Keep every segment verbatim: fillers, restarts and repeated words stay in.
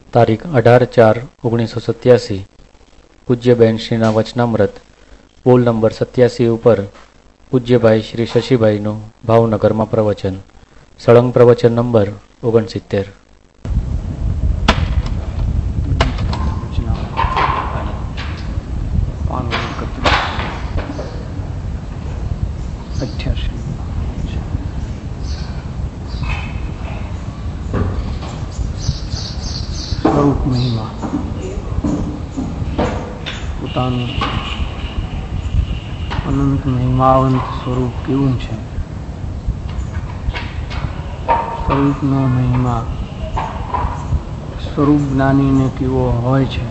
તારીખ અઢાર ચાર ઓગણીસો સત્યાસી પૂજ્યબેન શ્રીના વચનામૃત પોલ નંબર સત્યાસી ઉપર પૂજ્યભાઈ શ્રી શશીભાઈનું ભાવનગરમાં પ્રવચન. સળંગ પ્રવચન નંબર ઓગણસિત્તેર. સ્વરૂપ મહિમા પોતાનું અનંત મહિમાવંત સ્વરૂપ કેવું છે. સ્વરૂપનો મહિમા સ્વરૂપ જ્ઞાનીને કેવો હોય છે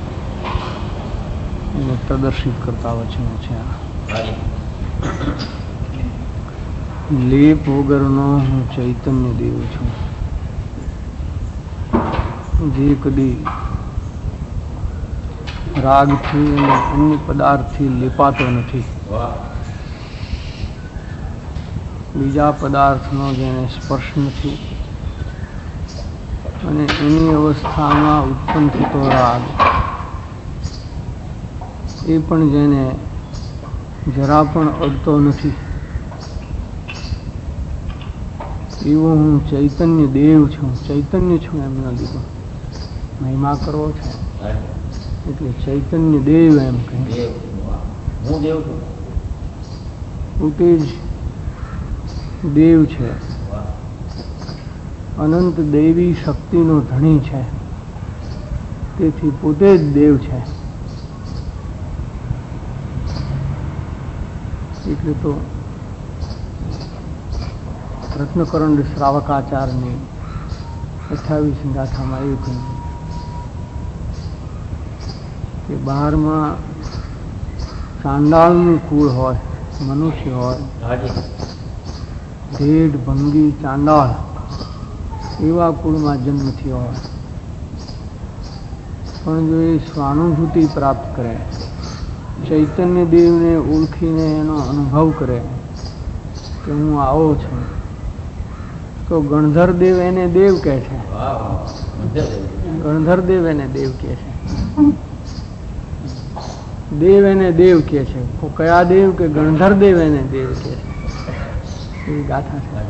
એને પ્રદર્શિત કરતા વચનો છે. લેપ વગરનો હું ચૈતન્ય દેવ છું, જે કદી રાગથી અને અન્ય પદાર્થથી લેપાતો નથી. બીજા પદાર્થનો જેને સ્પર્શ નથી અને એની અવસ્થામાં ઉત્પન્ન થતો રાગ એ પણ જેને જરા પણ અડતો નથી, એવો હું ચૈતન્ય દેવ છું. ચૈતન્ય છું એમ ન લીધું, મહિમા કરવો છે એટલે ચૈતન્ય દેવ એમ કહે. પોતે જ દેવ છે, અનંત દૈવી શક્તિનો ધણી છે, તેથી પોતે જ દેવ છે. એટલે તો રત્નકરંડ શ્રાવકાચારની અઠ્ઠાવીસ ગાથામાં એવું કહ્યું કે બહારમાં ચાંડાળનું કુળ હોય, મનુષ્ય હોય, ઢેઢ ભંગી ચાંડાળ એવા કુળમાં જન્મ થયો હોય, પણ જો એ સ્વાનુભૂતિ પ્રાપ્ત કરે, ચૈતન્ય દેવને ઓળખીને એનો અનુભવ કરે કે હું આવો છું, તો ગણધર દેવ એને દેવ કહે છે. ગણધર દેવ એને દેવ કહે છે. દેવ એને દેવ કહે છે. કયા દેવ? કે ગણધર દેવ એને દેવ કહે છે. એવી ગાથા છે.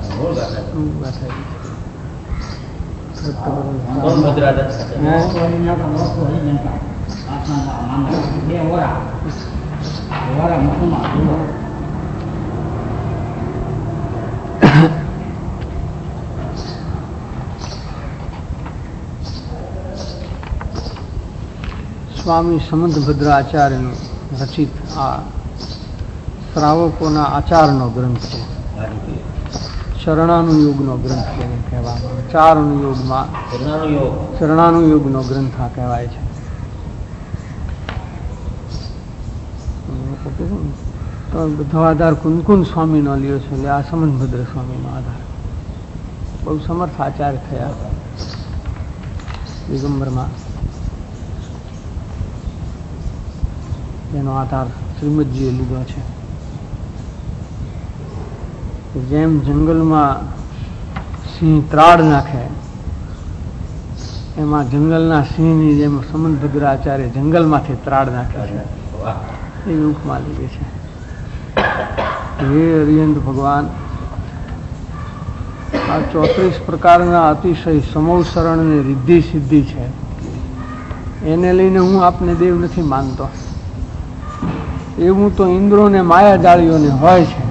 સ્વામી સમંતભદ્ર આચાર્યનું રચિત આ શ્રાવકોના આચારનો ગ્રંથ છે. શરણાનુયોગનો ગ્રંથ કહેવામાં આવે. ચાર અનુયોગમાં શરણાનુયોગનો ગ્રંથ આ કહેવાય છે. તો બધો આધાર કુનકુન સ્વામીનો લ્યો છે, એટલે આ સમંતભદ્ર સ્વામીનો આધાર. બહુ સમર્થ આચાર્ય થયા દિગંબરમાં. એનો આધાર શ્રીમદજીએ લીધો છે. જેમ જંગલમાં સિંહ ત્રાડ નાખે, એમાં જંગલના સિંહની જેમ સમંતભદ્ર આચાર્ય જંગલમાંથી ત્રાડ નાખે છે, એવી ઉપમા લીધી છે. હે અરિયંત ભગવાન, આ ચોત્રીસ પ્રકારના અતિશય સમૌસરણ ને રિદ્ધિ સિદ્ધિ છે, એને લઈને હું આપને દેવ નથી માનતો. એવું તો ઇન્દ્રો ને માયા જાળીઓને હોય છે,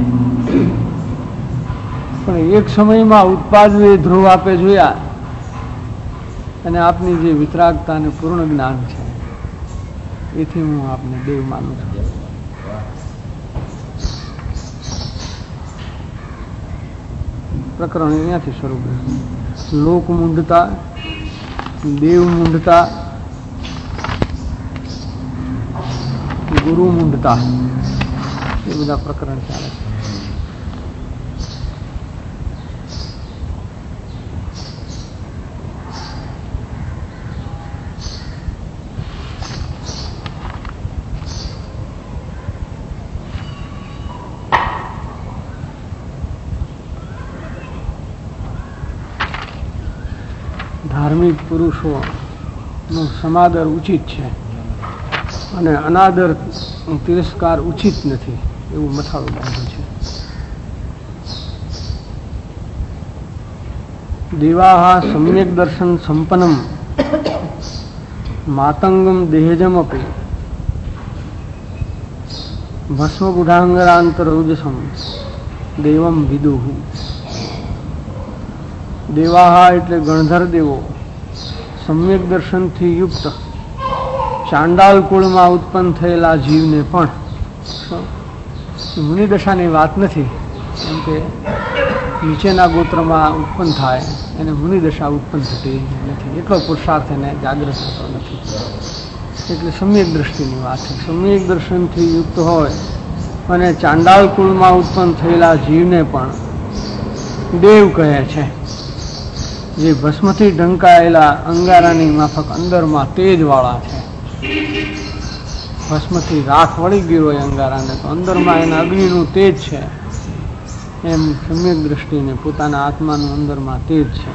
પણ એક સમયમાં ઉત્પાદને ધ્રુવ આપે જોયા, અને આપની જે વિતરાગતા અને પૂર્ણ જ્ઞાન છે એથી હું આપને દેવ માનું છું. પ્રકરણ અહીંયાથી શરૂ કર્યું. લોક મૂંઢતા, દેવ મૂંઢતા, ગુરુ મૂંઢતા, એ બધા પ્રકરણ ચાલે છે. ધાર્મિક પુરુષોનો સમાદર ઉચિત છે અને અનાદર તિરસ્કાર ઉચિત નથી, એવું મથાળું બાંધ્યું છે. દેવાહ સમ્યક દર્શન સંપન્નમ માતંગમ દેહજમપી ભસ્મગુઢાંગરાંતરૌજસમ દેવમ વિદુહુ. દેવાહા એટલે ગણધર દેવો, સમ્યક દર્શનથી યુક્ત ચાંડાલ કુળમાં ઉત્પન્ન થયેલા જીવને પણ, મુનિદશાની વાત નથી, કેમ કે નીચેના ગોત્રમાં ઉત્પન્ન થાય એને મુનિદશા ઉત્પન્ન થતી નથી, એટલો પુરુષાર્થ એને જાગૃત થતો નથી, એટલે સમ્યક દ્રષ્ટિની વાત છે. સમ્યક દર્શનથી યુક્ત હોય અને ચાંડાલ કુળમાં ઉત્પન્ન થયેલા જીવને પણ દેવ કહે છે, જે ભસ્મથી ઢંકાયેલા અંગારાની માફક અંદરમાં તેજવાળા છે. ભસ્મથી રાખ વળી ગયો હોય અંગારાને, તો અંદરમાં એના અગ્નિનું તેજ છે, એમ સમ્યક દ્રષ્ટિને પોતાના આત્માનું અંદરમાં તેજ છે.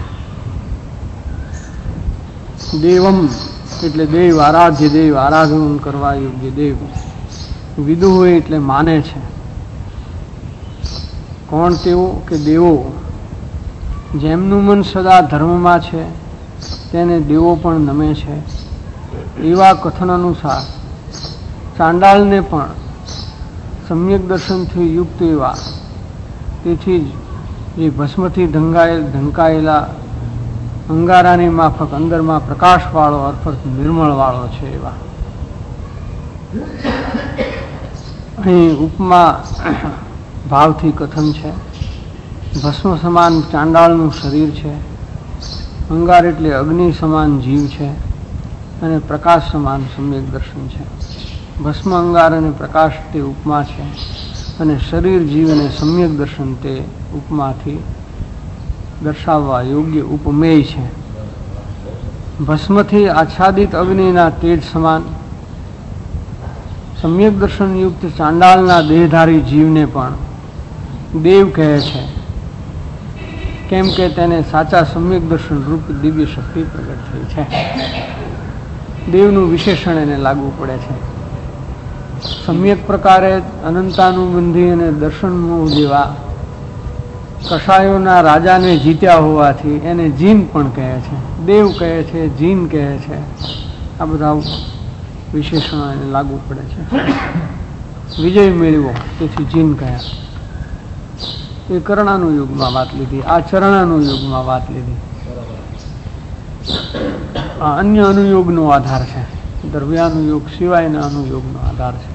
દેવમ એટલે દેવ, આરાધ્ય દેવ, આરાધન કરવા યોગ્ય દેવ. વિદુ હોય એટલે માને છે. કોણ તેઓ? કે દેવો. જેમનું મન સદા ધર્મમાં છે તેને દેવો પણ નમે છે. એવા કથન અનુસાર ચાંડાલને પણ સમ્યક દર્શનથી યુક્ત એવા, તેથી જ જે ભસ્મથી ઢંકાયેલ ઢંકાયેલા અંગારાની માફક અંદરમાં પ્રકાશવાળો અર્થાત નિર્મળવાળો છે એવા. અહીં ઉપમા ભાવથી કથન છે. ભસ્મ સમાન ચાંડાળનું શરીર છે, અંગાર એટલે અગ્નિ સમાન જીવ છે, અને પ્રકાશ સમાન સમ્યક દર્શન છે. ભસ્મ, અંગાર અને પ્રકાશ તે ઉપમા છે, અને શરીર, જીવ અને સમ્યક દર્શન તે ઉપમાથી દર્શાવવા યોગ્ય ઉપમેય છે. ભસ્મથી આચ્છાદિત અગ્નિના તેજ સમાન સમ્યક દર્શન યુક્ત ચાંડાલના દેહધારી જીવને પણ દેવ કહે છે, કેમ કે તેને સાચા સમ્યક દર્શન રૂપ દિવ્ય શક્તિ પ્રગટ થઈ છે. દેવનું વિશેષણ એને લાગુ પડે છે. સમ્યક પ્રકારે અનંતાનુબંધી અને દર્શન મોહ જેવા કષાયોના રાજાને જીત્યા હોવાથી એને જીન પણ કહે છે, દેવ કહે છે, જીન કહે છે. આ બધા વિશેષણો એને લાગુ પડે છે. વિજય મેળવ્યો તેથી જીન કહ્યા. એ કરણાનું યુગમાં વાત લીધી, આ ચરણાનું યુગમાં વાત લીધી. આ અન્ય અનુયોગનો આધાર છે, દ્રવ્યાનુયોગ સિવાયના અનુયોગનો આધાર છે.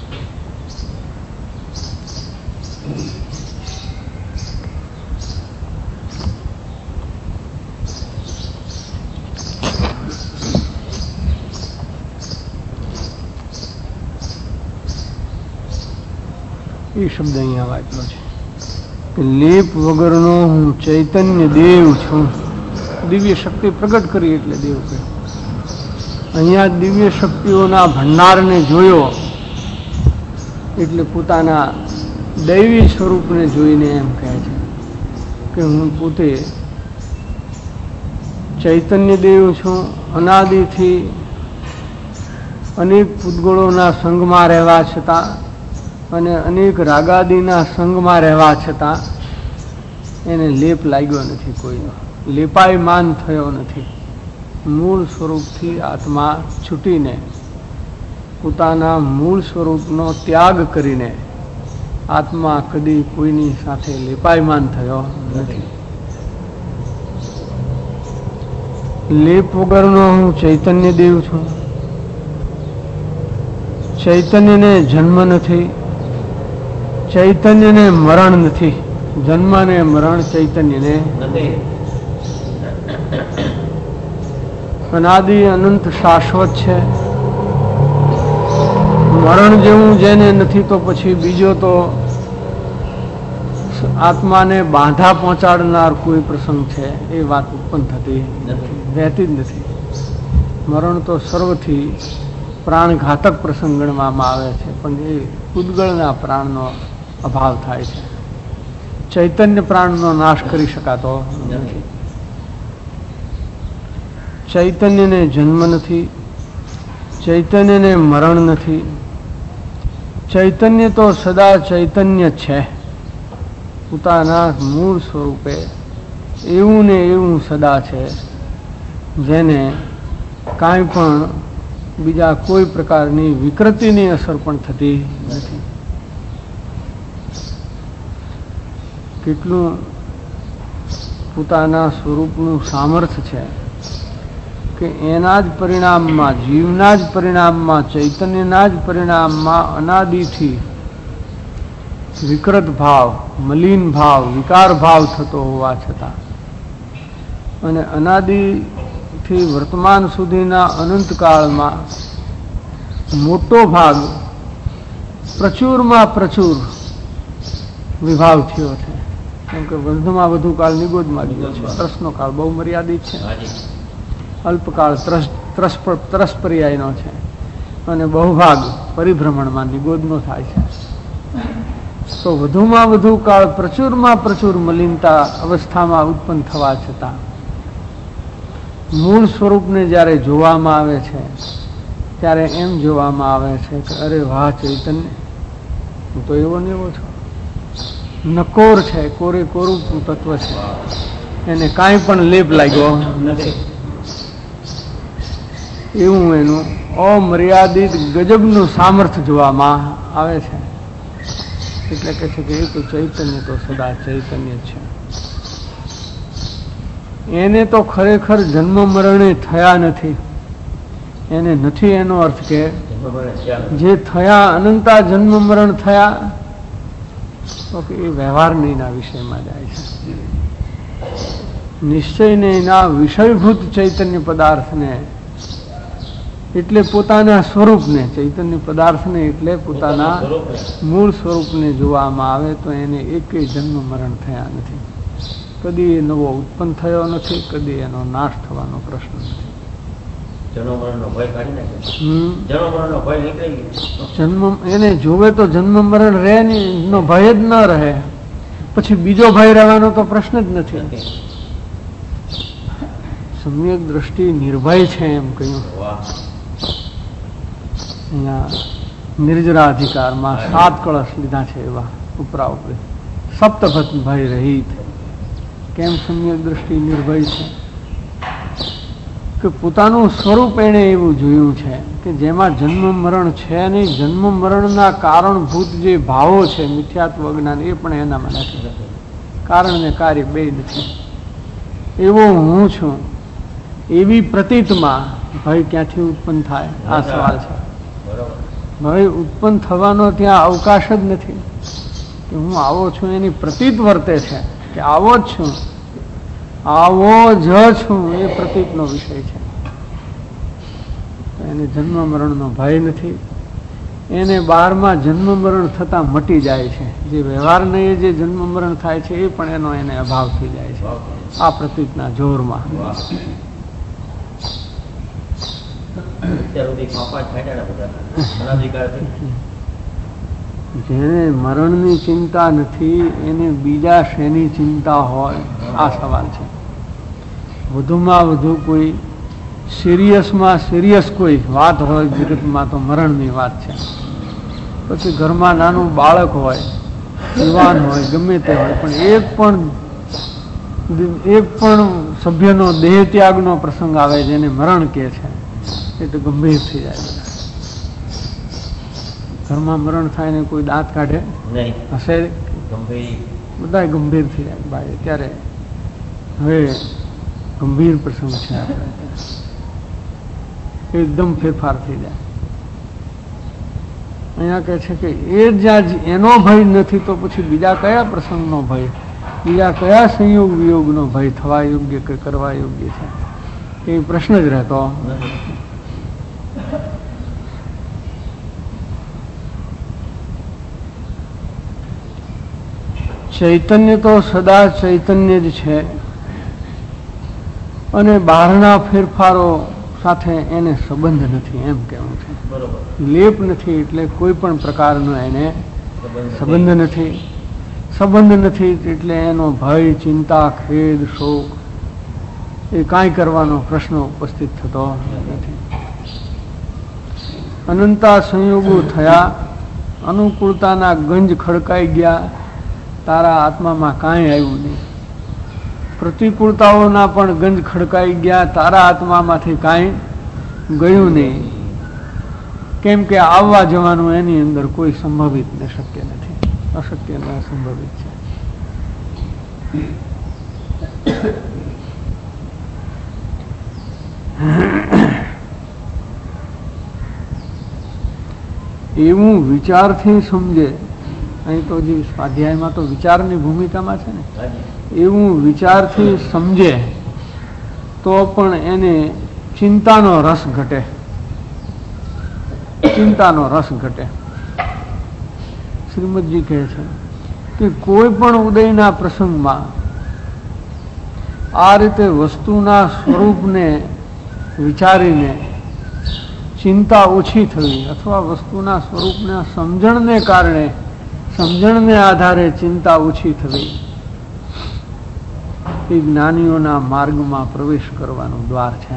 એ શબ્દ અહીંયા વાંચલો છે કે લેપ વગરનો હું ચૈતન્ય દેવ છું. દિવ્ય શક્તિ પ્રગટ કરી એટલે દેવ કહ્યું. અહીંયા દિવ્ય શક્તિઓના ભંડારને જોયો એટલે પોતાના દૈવી સ્વરૂપને જોઈને એમ કહે છે કે હું પોતે ચૈતન્ય દેવ છું. અનાદિથી અનેક પૂતગળોના સંગમાં રહેવા છતાં અને અનેક રાગાદિના સંગમાં રહેવા છતાં એને લેપ લાગ્યો નથી, કોઈનો લેપાયમાન થયો નથી. મૂળ સ્વરૂપથી આત્મા છૂટીને પોતાના મૂળ સ્વરૂપનો ત્યાગ કરીને આત્મા કદી કોઈની સાથે લેપાયમાન થયો નથી. લેપ વગરનો હું ચૈતન્ય દેવ છું. ચૈતન્યને જન્મ નથી, ચૈતન્યને મરણ નથી. જન્મ ને મરણ ચૈતન્યને નથી. અનાદિ અનંત શાશ્વત છે. મરણ જેવું જેને નથી તો પછી બીજો તો આત્માને બાંધા પહોંચાડનાર કોઈ પ્રસંગ છે એ વાત ઉત્પન્ન થતી નથી, રહેતી જ નથી. મરણ તો સર્વથી પ્રાણઘાતક પ્રસંગ ગણવામાં આવે છે, પણ એ ઉદ્ગળના પ્રાણનો અભાવ થાય છે. ચૈતન્ય પ્રાણનો નાશ કરી શકાતો નથી. ચૈતન્યને જન્મ નથી, ચૈતન્યને મરણ નથી. ચૈતન્ય તો સદા ચૈતન્ય છે, પોતાના મૂળ સ્વરૂપે એવું ને એવું સદા છે, જેને કાંઈ પણ બીજા કોઈ પ્રકારની વિકૃતિની અસર પણ થતી નથી. કેટલું પોતાના સ્વરૂપનું સામર્થ્ય છે કે એના જ પરિણામમાં, જીવના જ પરિણામમાં, ચૈતન્યના જ પરિણામમાં અનાદિથી વિકૃત ભાવ, મલિન ભાવ, વિકાર ભાવ થતો હોવા છતાં અને અનાદિથી વર્તમાન સુધીના અનંતકાળમાં મોટો ભાગ પ્રચુરમાં પ્રચુર વિભાવ થયો છે. કેમ કે વધુમાં વધુ કાળ નિગોદમાં ગયો છે. ત્રસનો કાળ બહુ મર્યાદિત છે, અલ્પકાળ ત્રસ ત્રસ ત્રસ પર્યાયનો છે અને બહુભાગ પરિભ્રમણમાં નિગોદનો થાય છે. તો વધુમાં વધુ કાળ પ્રચુરમાં પ્રચુર મલિનતા અવસ્થામાં ઉત્પન્ન થવા છતાં મૂળ સ્વરૂપને જ્યારે જોવામાં આવે છે ત્યારે એમ જોવામાં આવે છે કે અરે વાહ, ચૈતન્ય હું તો એવો ને એવો છું. નકોર છે, કોરે કોરું તત્વ છે, એને કાંઈ પણ લેપ લાગ્યો નથી. એવું એનું અમર્યાદિત ગજબનું સામર્થ્ય જોવામાં આવે છે. એટલે કહે છે કે એ તો ચૈતન્ય તો સદા ચૈતન્ય છે. એને તો ખરેખર જન્મ મરણે થયા નથી. એને નથી એનો અર્થ કે જે થયા અનંતા જન્મ મરણ થયા તો કે એ વ્યવહારનીના વિષયમાં જાય છે. નિશ્ચયને એના વિષયભૂત ચૈતન્ય પદાર્થને એટલે પોતાના સ્વરૂપને, ચૈતન્ય પદાર્થને એટલે પોતાના મૂળ સ્વરૂપને જોવામાં આવે તો એને એકેય જન્મ મરણ થયા નથી. કદી એ નવો ઉત્પન્ન થયો નથી, કદી એનો નાશ થવાનો પ્રશ્ન નથી. જન્મ એને જોવે તો જન્મ મરણ રહે નો ભય જ ન રહે, પછી બીજો ભય રહેવાનો તો પ્રશ્ન જ નથી. સમ્યક દ્રષ્ટિ નિર્ભય છે એમ કહ્યું. અહીંયા નિર્જરાધિકારમાં સાત કળશ લીધા છે એવા ઉપરા ઉપરી સપ્તભત ભય રહિત. કેમ સમ્યક દ્રષ્ટિ નિર્ભય છે? કે પોતાનું સ્વરૂપ એણે એવું જોયું છે કે જેમાં જન્મ મરણ છે નહીં. જન્મ મરણના કારણભૂત જે ભાવો છે, મિથ્યાત્વ અજ્ઞાન, એ પણ એનામાં નથી. કારણ ને કાર્ય બે નથી. એવો હું છું એવી પ્રતીતમાં ભય ક્યાંથી ઉત્પન્ન થાય? આ સવાલ છે. ભય ઉત્પન્ન થવાનો ત્યાં અવકાશ જ નથી. કે હું આવો છું એની પ્રતીત વર્તે છે કે આવો જ છું, આવો જ છું, એ પ્રતીકનો વિષય છે. એને જન્મ મરણનો ભય નથી. એને બહારમાં જન્મ મરણ થતા મટી જાય છે. જે વ્યવહારને જે જન્મ મરણ થાય છે એ પણ એનો એને અભાવ થઈ જાય છે આ પ્રતીકના જોરમાં. જેને મરણની ચિંતા નથી એને બીજા શેની ચિંતા હોય? આ સવાલ છે. વધુમાં વધુ કોઈ સિરિયસમાં સિરિયસ કોઈ વાત હોય જગતમાં તો મરણની વાત છે. પછી ઘરમાં નાનું બાળક હોય, યુવાન હોય, ગમે તે હોય, પણ એક પણ એક પણ સભ્યનો દેહ ત્યાગનો પ્રસંગ આવે જેને મરણ કહે છે એ તો ગંભીર થઈ જાય. ઘરમાં મરણ થાય ને કોઈ દાંત કાઢે હશે, બધા ગંભીર થઈ જાય. ભાઈ ત્યારે હવે ગંભીર પ્રસંગ છે, એકદમ ફેરફાર થઈ જાય. અહીંયા કહે છે કે એ જ્યાં એનો ભય નથી તો પછી બીજા કયા પ્રસંગનો ભય, બીજા કયા સંયોગ વિયોગનો ભય થવા યોગ્ય કે કરવા યોગ્ય છે? એ પ્રશ્ન જ રહેતો. ચૈતન્ય તો સદા ચૈતન્ય જ છે અને બહારના ફેરફારો સાથે એને સંબંધ નથી એમ કહેવું છે. લેપ નથી એટલે કોઈ પણ પ્રકારનો એને સંબંધ નથી. સંબંધ નથી એટલે એનો ભય, ચિંતા, ખેદ, શોક એ કાંઈ કરવાનો પ્રશ્ન ઉપસ્થિત થતો નથી. અનંતા સંયોગો થયા, અનુકૂળતાના ગંજ ખડકાઈ ગયા, તારા આત્મામાં કાંઈ આવ્યું નહીં. પ્રતિકૂળતાઓના પણ ગંજ ખડકાઈ ગયા, તારા આત્મામાંથી કાંઈ ગયું નહીં. કેમ કે આવવા જવાનું એની અંદર કોઈ સંભવિત ને શક્ય નથી, અશક્ય ને અસંભવિત છે. એવું વિચારથી સમજે, અહીં તો જે સ્વાધ્યાયમાં તો વિચારની ભૂમિકામાં છે ને, એવું વિચારથી સમજે તો પણ એને ચિંતાનો રસ ઘટે, ચિંતાનો રસ ઘટે. શ્રીમદજી કહે છે કે કોઈ પણ ઉદયના પ્રસંગમાં આ રીતે વસ્તુના સ્વરૂપને વિચારીને ચિંતા ઓછી થવી, અથવા વસ્તુના સ્વરૂપના સમજણને કારણે, સમજણને આધારે ચિંતા ઓછી થવી, એ જ્ઞાનીઓના માર્ગમાં પ્રવેશ કરવાનું દ્વાર છે.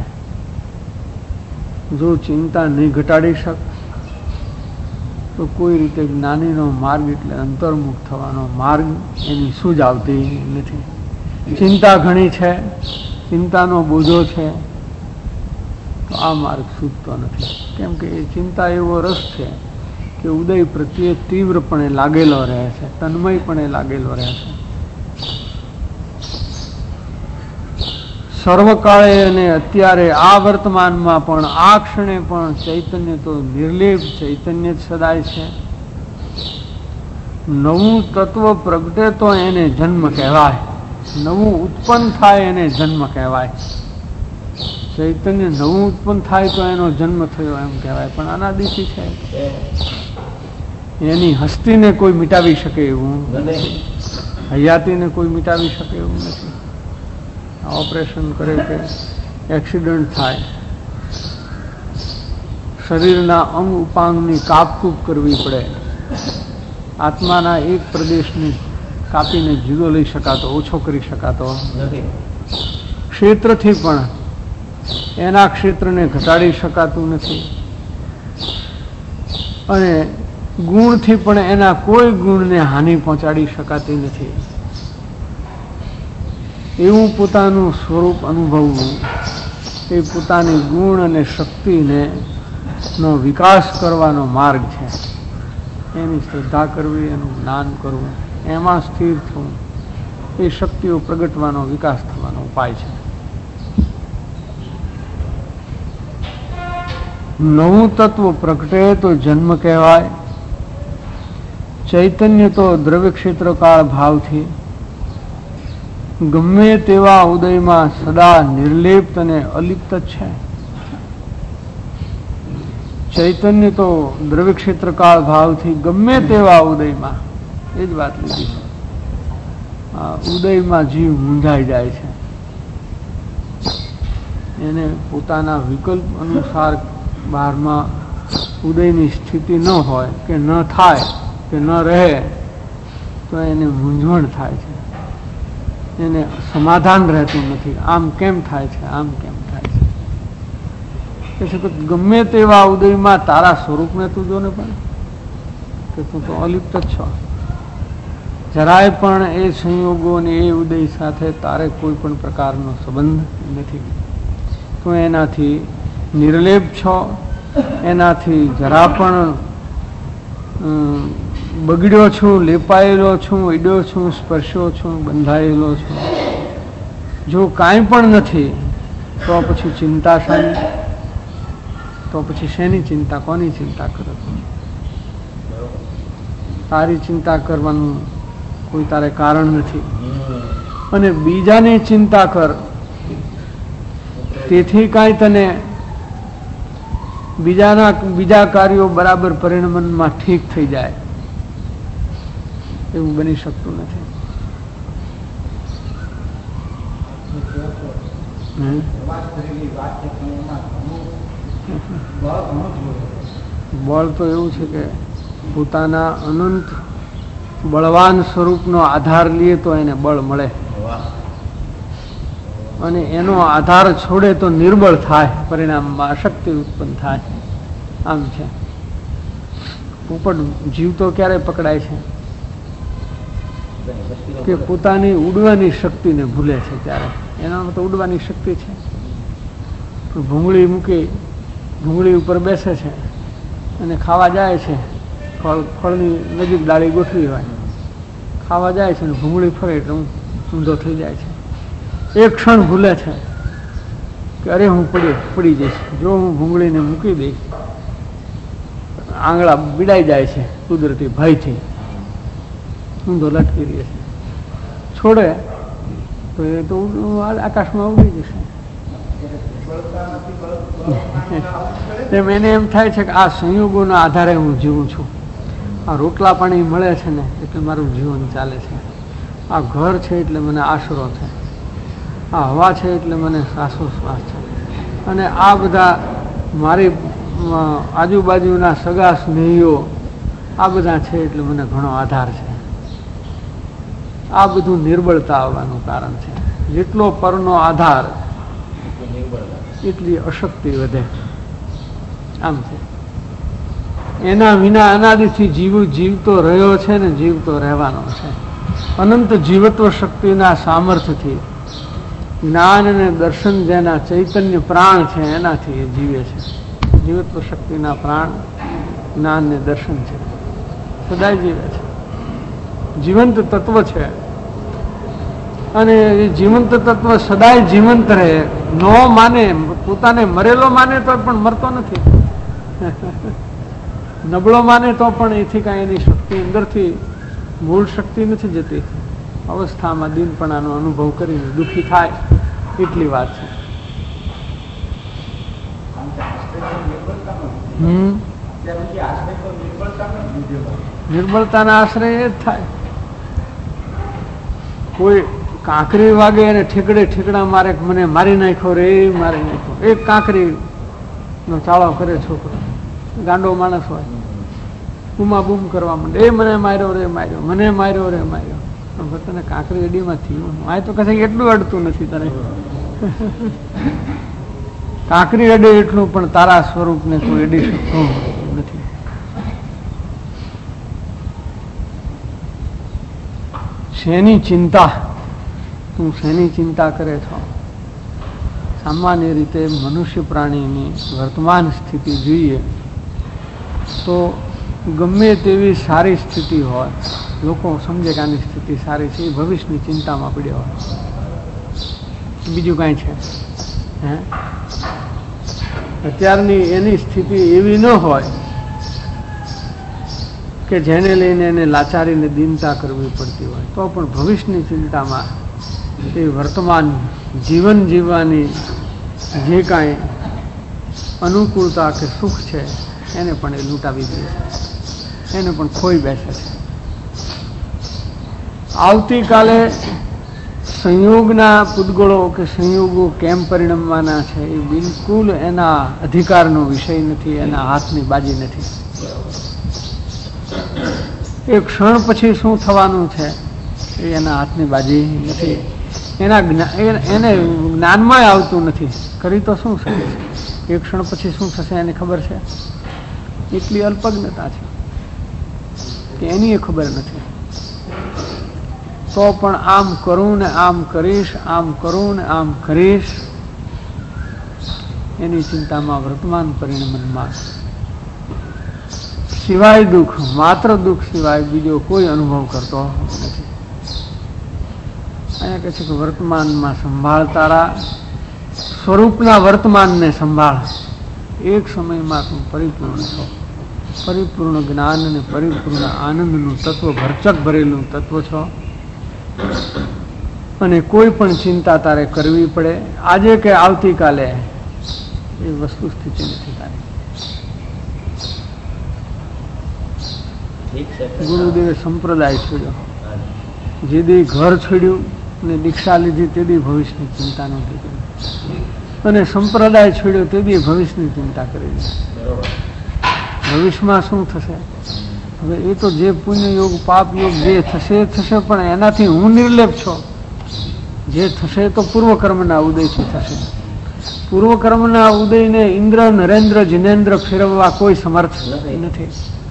જો ચિંતા નહીં ઘટાડી શક તો કોઈ રીતે જ્ઞાનીનો માર્ગ એટલે અંતર્મુખ થવાનો માર્ગ એની સૂઝ આવતી નથી. ચિંતા ઘણી છે, ચિંતાનો બોજો છે, તો આ માર્ગ સૂઝતો નથી. કેમ કે એ ચિંતા એવો રસ છે કે ઉદય પ્રત્યે તીવ્રપણે લાગેલો રહે છે, તન્મયપણે લાગેલો રહે છે. સર્વકાળે અને અત્યારે આ વર્તમાનમાં પણ, આ ક્ષણે પણ ચૈતન્ય તો નિર્લેપ ચૈતન્ય જ સદાય છે. નવું તત્વ પ્રગટે તો એને જન્મ કહેવાય, નવું ઉત્પન્ન થાય એને જન્મ કહેવાય. ચૈતન્ય નવું ઉત્પન્ન થાય તો એનો જન્મ થયો એમ કહેવાય. પણ અનાદિથી છે, એની હસ્તીને કોઈ મિટાવી શકે એવું નથી, હયાતીને કોઈ મિટાવી શકે એવું નથી. ઓપરેશન કરે કે એક્સિડન્ટ થાય, શરીરના અંગ ઉપાંગની કાપકૂપ કરવી પડે, આત્માના એક પ્રદેશને કાપીને જુદો લઈ શકાતો, ઓછો કરી શકાતો નથી. ક્ષેત્રથી પણ એના ક્ષેત્રને ઘટાડી શકાતું નથી, અને ગુણથી પણ એના કોઈ ગુણને હાનિ પહોંચાડી શકાતી નથી. એવું પોતાનું સ્વરૂપ અનુભવવું એ પોતાની ગુણ અને શક્તિને નો વિકાસ કરવાનો માર્ગ છે. એની શ્રદ્ધા કરવી, એનું જ્ઞાન કરવું, એમાં સ્થિર થવું, એ શક્તિઓ પ્રગટવાનો, વિકાસ થવાનો ઉપાય છે. નવું તત્વ પ્રગટે તો જન્મ કહેવાય. ચૈતન્ય તો દ્રવ્ય ક્ષેત્ર કાળ ભાવથી ગમે તેવા ઉદયમાં સદા નિર્લેપ્ત અને અલિપ્ત છે. ચૈતન્ય તો દ્રવ્ય ક્ષેત્ર કાળ ભાવથી ગમે તેવા ઉદયમાં, એ જ વાત લીધી છે. ઉદયમાં જીવ મૂંઝાઈ જાય છે, એને પોતાના વિકલ્પ અનુસાર બહારમાં ઉદયની સ્થિતિ ન હોય કે ન થાય કે ન રહે તો એને મૂંઝવણ થાય છે, એને સમાધાન રહેતું નથી. આમ કેમ થાય છે, આમ કેમ થાય છે. કે ગમે તેવા ઉદયમાં તારા સ્વરૂપને તું જો ને, પણ કે તું તો અલિપ્ત જ છો. જરાય પણ એ સંયોગો અને એ ઉદય સાથે તારે કોઈ પણ પ્રકારનો સંબંધ નથી. તું એનાથી નિર્લેપ છો, એનાથી જરા પણ બગડ્યો છું, લેપાયેલો છું, ઈડ્યો છું, સ્પર્શ્યો છું, બંધાયેલો છું. જો કાંઈ પણ નથી તો પછી ચિંતા શાની? તો પછી શેની ચિંતા, કોની ચિંતા કરો? તારી ચિંતા કરવાનું કોઈ તારે કારણ નથી. અને બીજાની ચિંતા કર, તેથી કાંઈ તને બીજાના બીજા કાર્યો બરાબર પરિણમનમાં ઠીક થઈ જાય એવું બની શકતું નથી. બળ તો એવું છે કે પોતાના અનંત બળવાન સ્વરૂપનો આધાર લઈએ તો એને બળ મળે, અને એનો આધાર છોડે તો નિર્બળ થાય, પરિણામમાં અશક્તિ ઉત્પન્ન થાય. આમ છે. પોપટ જીવતો ક્યારે પકડાય છે કે પોતાની ઉડવાની શક્તિને ભૂલે છે ત્યારે. એનામાં તો ઉડવાની શક્તિ છે, પણ ભૂંગળી મૂકી ભૂંગળી ઉપર બેસે છે અને ખાવા જાય છે. ફળ ફળની નજીક ડાળી ગોઠવી હોય, ખાવા જાય છે અને ભૂંગળી ફરે એટલે ઊંધો થઈ જાય છે. એક ક્ષણ ભૂલે છે કે અરે હું પડી પડી જઈશ, જો હું ભૂંગળીને મૂકી દઈશ. આંગળા બીડાઈ જાય છે કુદરતી ભયથી, ઊંધો લટકી રહે છે. છોડે તો એ તો આકાશમાં ઉડી જશે. એમ એને એમ થાય છે કે આ સંયોગોના આધારે હું જીવું છું. આ રોટલા પાણી મળે છે ને એટલે મારું જીવન ચાલે છે. આ ઘર છે એટલે મને આશરો છે. આ હવા છે એટલે મને શ્વાસોશ્વાસ છે. અને આ બધા મારી આજુબાજુના સગા સ્નેહીઓ આ બધા છે એટલે મને ઘણો આધાર છે. આ બધું નિર્બળતા આવવાનું કારણ છે. જેટલો પરનો આધાર એટલી અશક્તિ વધે. આમ છે. એના વિના અનાદિથી જીવ જીવતો રહ્યો છે ને જીવતો રહેવાનો છે. અનંત જીવત્વ શક્તિના સામર્થ્યથી જ્ઞાન અને દર્શન જેના ચૈતન્ય પ્રાણ છે એનાથી એ જીવે છે. જીવત્વ શક્તિના પ્રાણ જ્ઞાન ને દર્શન છે, સદાય જીવે છે. જીવંત તત્વ છે અને એ જીવંત તત્વ સદાય જીવંત રહે. ન માને, પોતાને મરેલો માને તો પણ મરતો નથી. નબળો માને તો પણ એથી કાંઈ એની શક્તિ અંદરથી મૂળ શક્તિ નથી જતી. અવસ્થામાં દીનપણાનો અનુભવ કરીને દુઃખી થાય એટલી વાત છે. હમ નિર્બળતાના આશ્રય એ જ થાય. કોઈ કાંકરી વાગે અને ઠેકડે ઠેકડા મારે, મને મારી નાખ્યો રે મારી નાખ્યો. એક કાંકરી નો ચાળો કરે છોકરો, ગાંડો માણસ હોય, બૂમા બૂમ કરવા માંડે, એ મને માર્યો રે માર્યો, મને માર્યો રે માર્યો. તને કાંકરી અડીમાં થયું, આ તો કશે એટલું અડતું નથી તને. કાંકરી અડે એટલું પણ તારા સ્વરૂપને કોઈ અડી શકતું નથી. શેની ચિંતા, તું શેની ચિંતા કરે છો? સામાન્ય રીતે મનુષ્ય પ્રાણીની વર્તમાન સ્થિતિ જોઈએ તો ગમે તેવી સારી સ્થિતિ હોય, લોકો સમજે કે આની સ્થિતિ સારી છે, એ ભવિષ્યની ચિંતામાં પડ્યો હોય. બીજું કાંઈ છે હે? અત્યારની એની સ્થિતિ એવી ન હોય કે જેને લઈને એને લાચારીને દીનતા કરવી પડતી હોય, તો પણ ભવિષ્યની ચિંતામાં એ વર્તમાન જીવન જીવવાની જે કાંઈ અનુકૂળતા કે સુખ છે એને પણ એ લૂંટાવી દે છે, એને પણ ખોઈ બેસે છે. આવતીકાલે સંયોગના પૂતગળો કે સંયોગો કેમ પરિણમવાના છે એ બિલકુલ એના અધિકારનો વિષય નથી, એના હાથની બાજી નથી. એ ક્ષણ પછી શું થવાનું છે એ એના હાથની બાજી નથી. એના એને જ્ઞાનમાં આવતું નથી. કરી તો શું શકે છે? એક ક્ષણ પછી શું થશે એને ખબર છે? એટલી અલ્પજ્ઞતા છે કે એની એ ખબર નથી. તો પણ આમ કરું ને આમ કરીશ, આમ કરું ને આમ કરીશ, એની ચિંતામાં વર્તમાન પરિણમનમાં સિવાય દુઃખ, માત્ર દુઃખ સિવાય બીજો કોઈ અનુભવ કરતો નથી. અહીંયા કહે છે કે વર્તમાનમાં સંભાળ, તારા સ્વરૂપના વર્તમાનને સંભાળ. એક સમયમાં તું પરિપૂર્ણ છો. પરિપૂર્ણ જ્ઞાન અને પરિપૂર્ણ આનંદનું તત્વ, ભરચક ભરેલું તત્વ છો. અને કોઈ પણ ચિંતા તારે કરવી પડે આજે કે આવતીકાલે એ વસ્તુ સ્થિતિ નથી તારી. ગુરુદેવે સંપ્રદાય છોડ્યો, જે દી ઘર છોડ્યું ને દીક્ષા લીધી તે દી ભવિષ્યની ચિંતા નહોતી કરી, અને સંપ્રદાય છોડ્યો તે દી ભવિષ્યની ચિંતા કરી. ભવિષ્યમાં શું થશે? હવે એ તો જે પુણ્ય યોગ પાપ યોગ જે થશે થશે, પણ એનાથી હું નિર્લેપ છો. જે થશે તો પૂર્વ કર્મના ઉદયથી થશે. પૂર્વ કર્મના ઉદયને ઇન્દ્ર, નરેન્દ્ર, જિનેન્દ્ર ફેરવવા કોઈ સમર્થ નથી.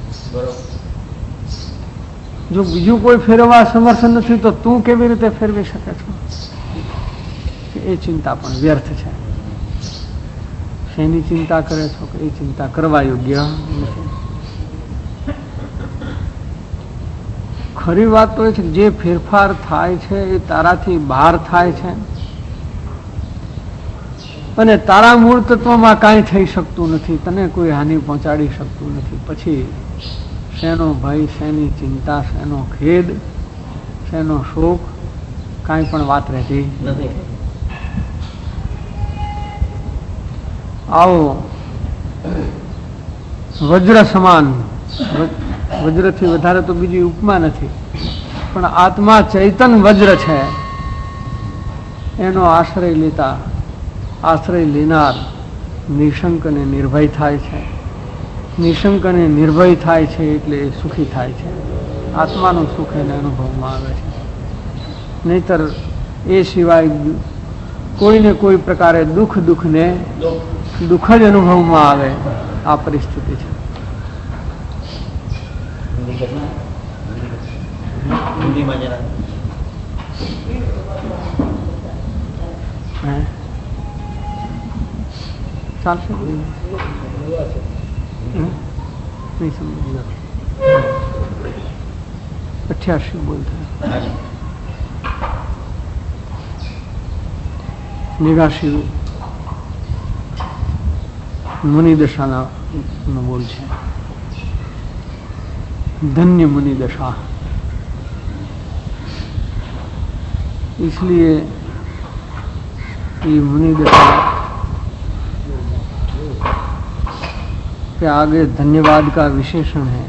જો બીજું કોઈ ફેરવવા સમર્થ નથી તો તું કેવી રીતે ફેરવી શકે છો? એ ચિંતા પણ વ્યર્થ છે. શેની ચિંતા કરે છો કે એ ચિંતા કરવા યોગ્ય નથી. ખરી વાત તો એ છે કે જે ફેરફાર થાય છે એ તારાથી બહાર થાય છે અને તારા મૂળ તત્વમાં કાંઈ થઈ શકતું નથી. તને કોઈ હાનિ પહોંચાડી શકતું નથી. પછી શેનો ભય, શેની ચિંતા, શેનો ખેદ, શેનો શોક, કાંઈ પણ વાત રહેતી નથી. આવો વજ્ર સમાન, વજ્રથી વધારે તો બીજી ઉપમા નથી, પણ આત્મા ચૈતન વજ્ર છે. એનો આશ્રય લેતા, આશ્રય લેનાર નિશંક અને નિર્ભય થાય છે. નિશંક અને નિર્ભય થાય છે એટલે એ સુખી થાય છે. આત્માનું સુખ એને અનુભવમાં આવે છે. નહીતર એ સિવાય કોઈને કોઈ પ્રકારે દુઃખ દુઃખને દુઃખ જ અનુભવમાં આવે. આ પરિસ્થિતિ છે. ચાલશે નહીં સમજ અઠ્યાસી બોલતા નિરાશી मुनि दशा ना बोल છે. धन्य मुनि दशा. इसलिए ये मुनि दशा के आगे धन्यवाद का विशेषण है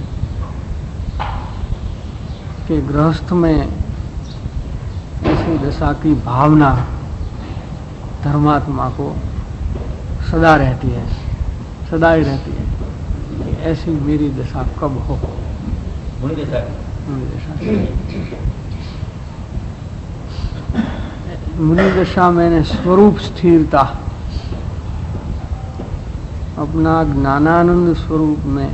कि गृहस्थ में ऐसी दशा की भावना धर्मात्मा को सदा रहती है, सदा ही रहती है कि ऐसी मेरी दशा कब हो. मुनि दशा मुनि दशा मैंने स्वरूप स्थिरता, अपना ज्ञानानंद स्वरूप में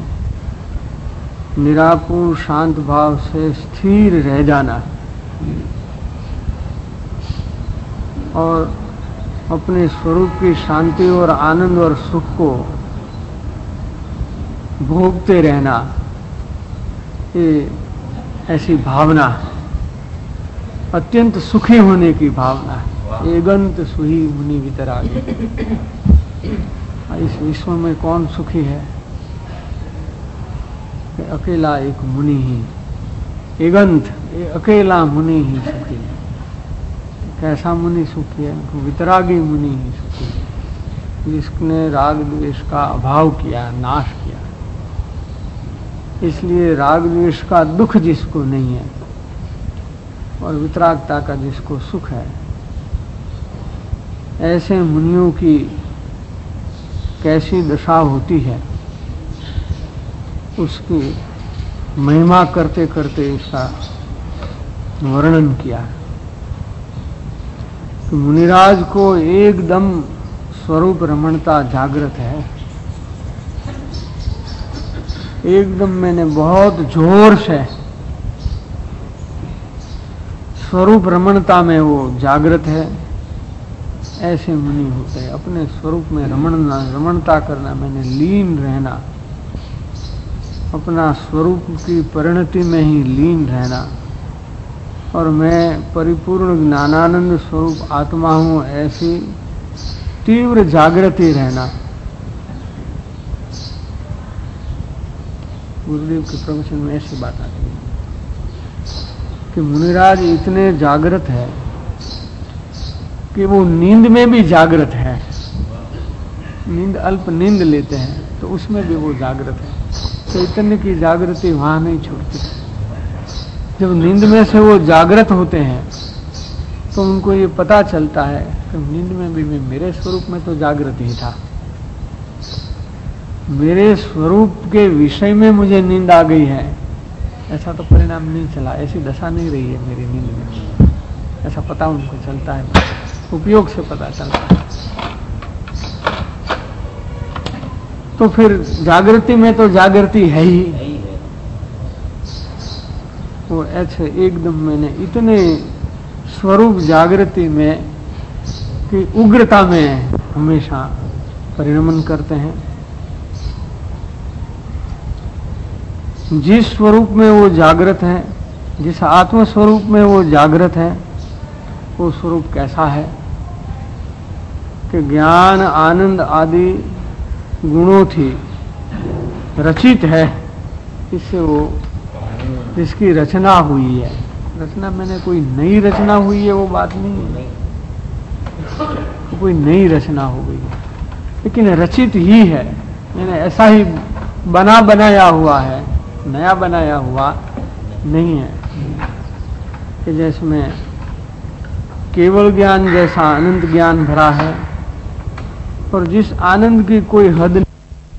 निराकुल शांत भाव से स्थिर रह जाना और अपने स्वरूप की शांति और आनंद और सुख को भोगते रहना, ये ऐसी भावना अत्यंत सुखी होने की भावना है. एगंत सुही मुनि वितरागी. इस विश्व में कौन सुखी है? कि अकेला एक मुनि ही, एगंत अकेला मुनि ही सुखी है. कैसा मुनि सुखी है? वितरागी मुनि ही सुखी है, जिसने राग द्वेष का अभाव किया, नाश किया. इसलिए राग द्वेष का दुख जिसको नहीं है और वितरागता का जिसको सुख है, ऐसे मुनियों की कैसी दशा होती है उसकी महिमा करते करते इसका वर्णन किया. तो मुनिराज को एकदम स्वरूप रमणता जागृत है. एकदम मैंने बहुत जोर से स्वरूप रमणता में वो जागृत है. ऐसे मुनि होते हैं. अपने स्वरूप में रमणना, रमणता करना, मैंने लीन रहना, अपना स्वरूप की परिणति में ही लीन रहना और मैं परिपूर्ण ज्ञानानंद स्वरूप आत्मा हूँ, ऐसी तीव्र जागृति रहना. गुरुदेव के प्रवचन में ऐसी बात आती है कि मुनिराज इतने जागृत है कि वो नींद में भी जागृत है. नींद अल्प नींद लेते हैं तो उसमें भी वो जागृत है. चैतन्य की जागृति वहां नहीं छूटती. जब नींद में से वो जागृत होते हैं तो उनको ये पता चलता है कि नींद में भी मैं मेरे स्वरूप में तो जागृत ही था. मेरे स्वरूप के विषय में मुझे नींद आ गई है, ऐसा तो परिणाम नहीं चला. ऐसी दशा नहीं रही है मेरी नींद में. ऐसा पता उनको चलता है, उपयोग से पता चलता है। तो फिर जागृति में तो जागृति है ही। वो ऐसे एकदम मैंने इतने स्वरूप जागृति में कि उग्रता में हमेशा परिणमन करते हैं। जिस स्वरूप में वो जागृत है, जिस आत्म स्वरूप में वो जागृत है, वो स्वरूप कैसा है कि ज्ञान आनंद आदि गुणों थी रचित है। इससे वो इसकी रचना हुई है। रचना मैंने कोई नई रचना हुई है वो बात नहीं है, कोई नई रचना हो गई है, लेकिन रचित ही है। मैंने ऐसा ही बना बनाया हुआ है, नया बनाया हुआ नहीं है कि जिसमें केवल ज्ञान जैसा अनंत ज्ञान भरा है और जिस आनंद की कोई हद नहीं।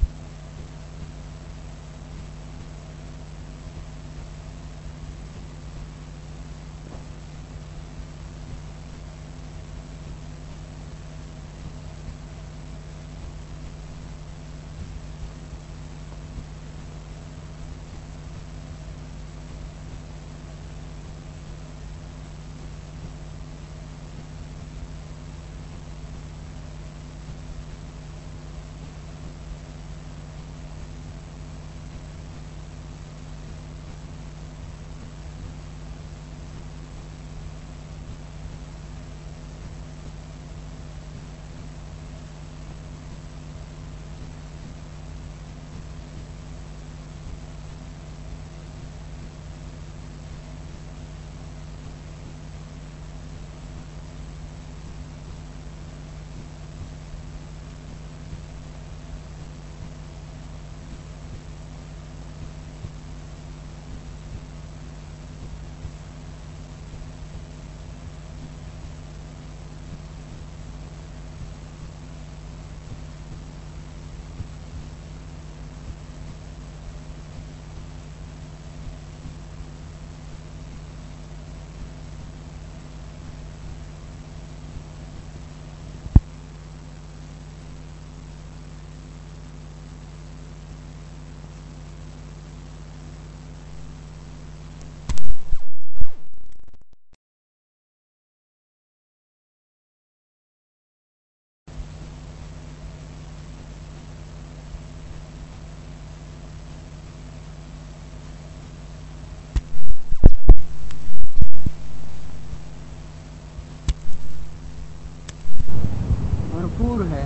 भरपूर है,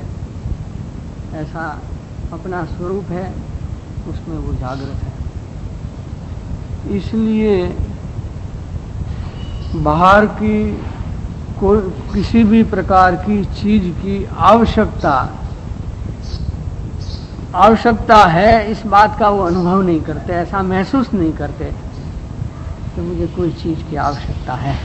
ऐसा अपना स्वरूप है, उसमें वो जागृत है। इसलिए बाहर की कोई किसी भी प्रकार की चीज की आवश्यकता आवश्यकता है इस बात का वो अनुभव नहीं करते, ऐसा महसूस नहीं करते कि मुझे कोई चीज की आवश्यकता है।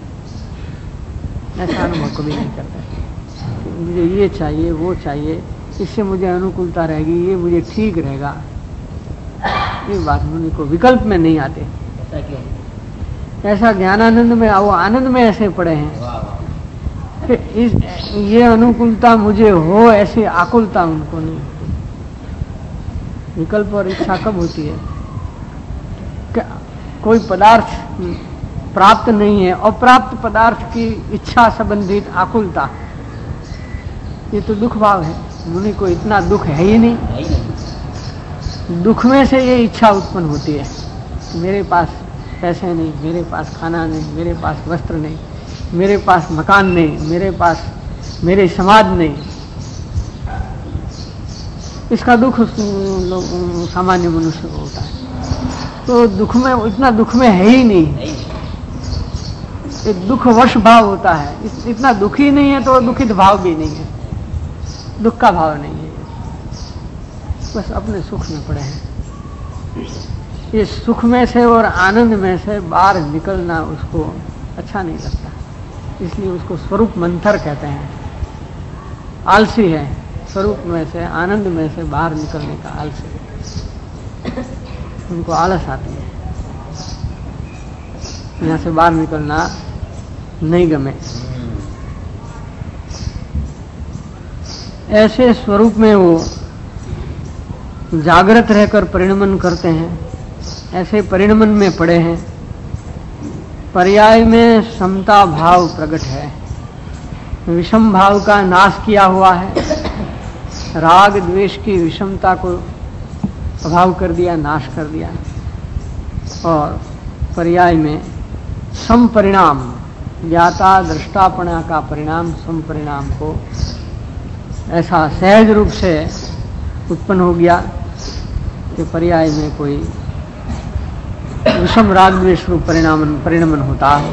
ऐसा अनुभव कभी नहीं करते कि मुझे ये चाहिए वो चाहिए, इससे मुझे अनुकूलता रहेगी, ये मुझे ठीक रहेगा। ये बात उनको विकल्प में नहीं आते। ऐसा क्यों? ऐसा ज्ञानानंद में वो आनंद में ऐसे पड़े हैं कि इस ये अनुकूलता मुझे हो, ऐसी आकुलता उनको नहीं होती। विकल्प और इच्छा कब होती है कि कोई पदार्थ प्राप्त नहीं है, अप्राप्त पदार्थ की इच्छा संबंधित आकुलता, ये तो दुख भाव है। मुनि को इतना दुख है ही नहीं। दुख में से ये इच्छा उत्पन्न होती है, मेरे पास पैसे नहीं, मेरे पास खाना नहीं, मेरे पास वस्त्र नहीं, मेरे पास मकान नहीं, मेरे पास मेरे समाज नहीं। इसका दुख सामान्य मनुष्य को होता है। तो दुख में इतना दुख में है ही नहीं, एक दुख वश भाव होता है। इतना दुखी नहीं है तो दुखित भाव भी नहीं है, दुख का भाव नहीं है, बस अपने सुख में पड़े हैं। ये सुख में से और आनंद में से बाहर निकलना उसको अच्छा नहीं लगता, इसलिए उसको स्वरूप मंथर कहते हैं। आलसी है, स्वरूप में से आनंद में से बाहर निकलने का आलसी, उनको आलस आती है। यहाँ से बाहर निकलना नहीं गमे। ऐसे स्वरूप में वो जागृत रहकर परिणमन करते हैं, ऐसे परिणमन में पड़े हैं। पर्याय में समता भाव प्रकट है, विषम भाव का नाश किया हुआ है, राग द्वेष की विषमता को अभाव कर दिया, नाश कर दिया, और पर्याय में सम परिणाम, ज्ञाता दृष्टापना का परिणाम सम परिणाम को ऐसा सहज रूप से उत्पन्न हो गया कि पर्याय में कोई विषम राग द्वेष रूप परिणाम परिणमन होता है।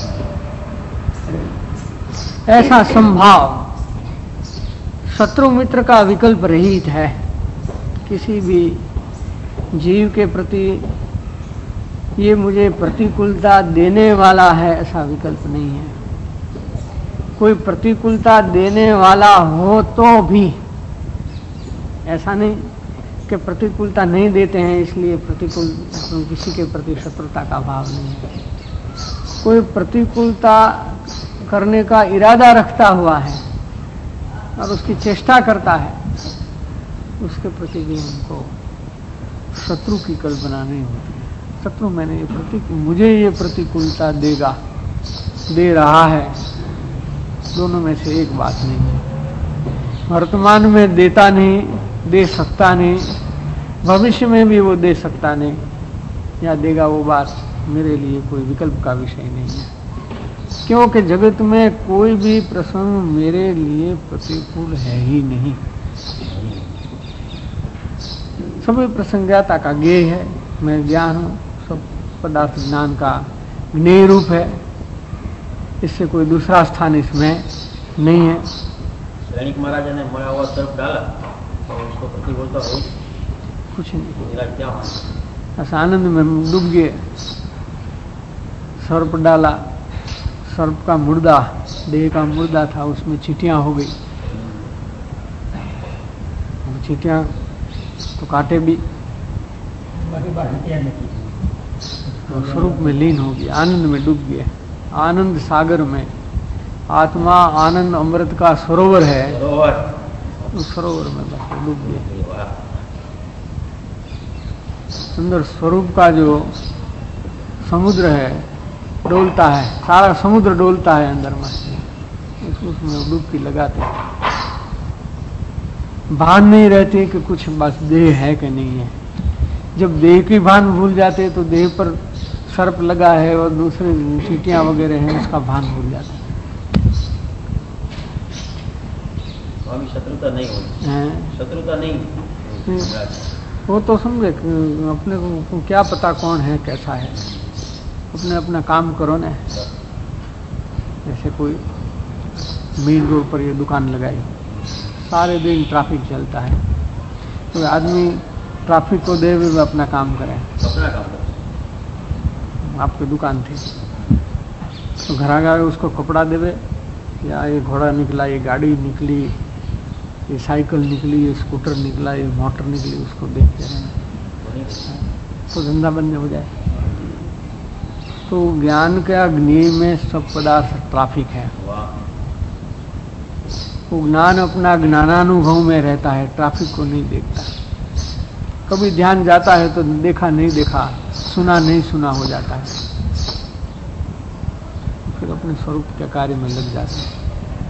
ऐसा संभाव शत्रु मित्र का विकल्प रहित है। किसी भी जीव के प्रति ये मुझे प्रतिकूलता देने वाला है ऐसा विकल्प नहीं है। कोई प्रतिकूलता देने वाला हो तो भी ऐसा नहीं कि प्रतिकूलता नहीं देते हैं इसलिए प्रतिकूल किसी के प्रति शत्रुता का भाव नहीं है। कोई प्रतिकूलता करने का इरादा रखता हुआ है और उसकी चेष्टा करता है, उसके प्रति भी हमको शत्रु की कल्पना नहीं होती है। शत्रु मैंने ये प्रति मुझे ये प्रतिकूलता देगा, दे रहा है, दोनों में से एक बात नहीं है। वर्तमान में देता नहीं, दे सकता नहीं, भविष्य में भी वो दे सकता नहीं या देगा, वो बात मेरे लिए कोई विकल्प का विषय नहीं है। क्योंकि जगत में कोई भी प्रसंग मेरे लिए प्रतिकूल है ही नहीं। सभी प्रसंग ज्ञाता का ज्ञेय है, मैं ज्ञान हूँ, सब पदार्थ ज्ञान का ज्ञेय रूप है, इससे कोई दूसरा स्थान इसमें नहीं है। सैनिक महाराज ने मरा हुआ सर्प डाला तो उसको प्रतिकूलता हुई कुछ नहीं, क्या बस आनंद में डूब गए। सर्प डाला, सर्प का मुर्दा, देह का मुर्दा था, उसमें चींटियां हो गई। चींटियां तो काटे भी, तो स्वरूप में लीन हो गया, आनंद में डूब गया। आनंद सागर में आत्मा आनंद अमृत का सरोवर है, उस सरोवर में बस डूब गया। सुंदर स्वरूप का जो समुद्र है डोलता है, सारा समुद्र डोलता है अंदर में, उसमें डुबकी लगाते हैं। भान नहीं रहती कि कुछ बस देह है कि नहीं है। जब देह की भान भूल जाते तो देह पर सर्प लगा है और दूसरे चींटियां वगैरह हैं उसका भान भूल जाता है। स्वामी शत्रुता नहीं होती, शत्रुता नहीं, वो तो समझे अपने को क्या पता कौन है कैसा है, अपने अपना काम करो ना। जैसे कोई मेन रोड पर ये दुकान लगाई, सारे दिन ट्रैफिक चलता है, तो आदमी ट्रैफिक को दे भी अपना काम करें, अपना काम करें। आपकी दुकान थी तो घर आ गए, उसको कपड़ा देवे, या ये घोड़ा निकला, ये गाड़ी निकली, ये साइकिल निकली, ये स्कूटर निकला, ये मोटर निकली, उसको देखते रहना तो धंधा बंद हो जाए। तो ज्ञान के अग्नि में सब पदार्थ ट्रैफिक है। वो ज्ञान अपना ज्ञानानुभव में रहता है, ट्रैफिक को नहीं देखता। कभी ध्यान जाता है तो देखा नहीं देखा, सुना नहीं सुना हो जाता है, फिर अपने स्वरूप के कार्य में लग जाता है।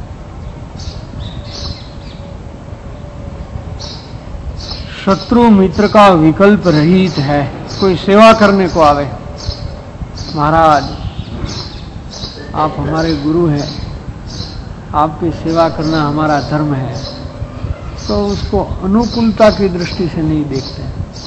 शत्रु मित्र का विकल्प रहित है। कोई सेवा करने को आवे, महाराज आप हमारे गुरु हैं, आपकी सेवा करना हमारा धर्म है, तो उसको अनुकूलता की दृष्टि से नहीं देखते।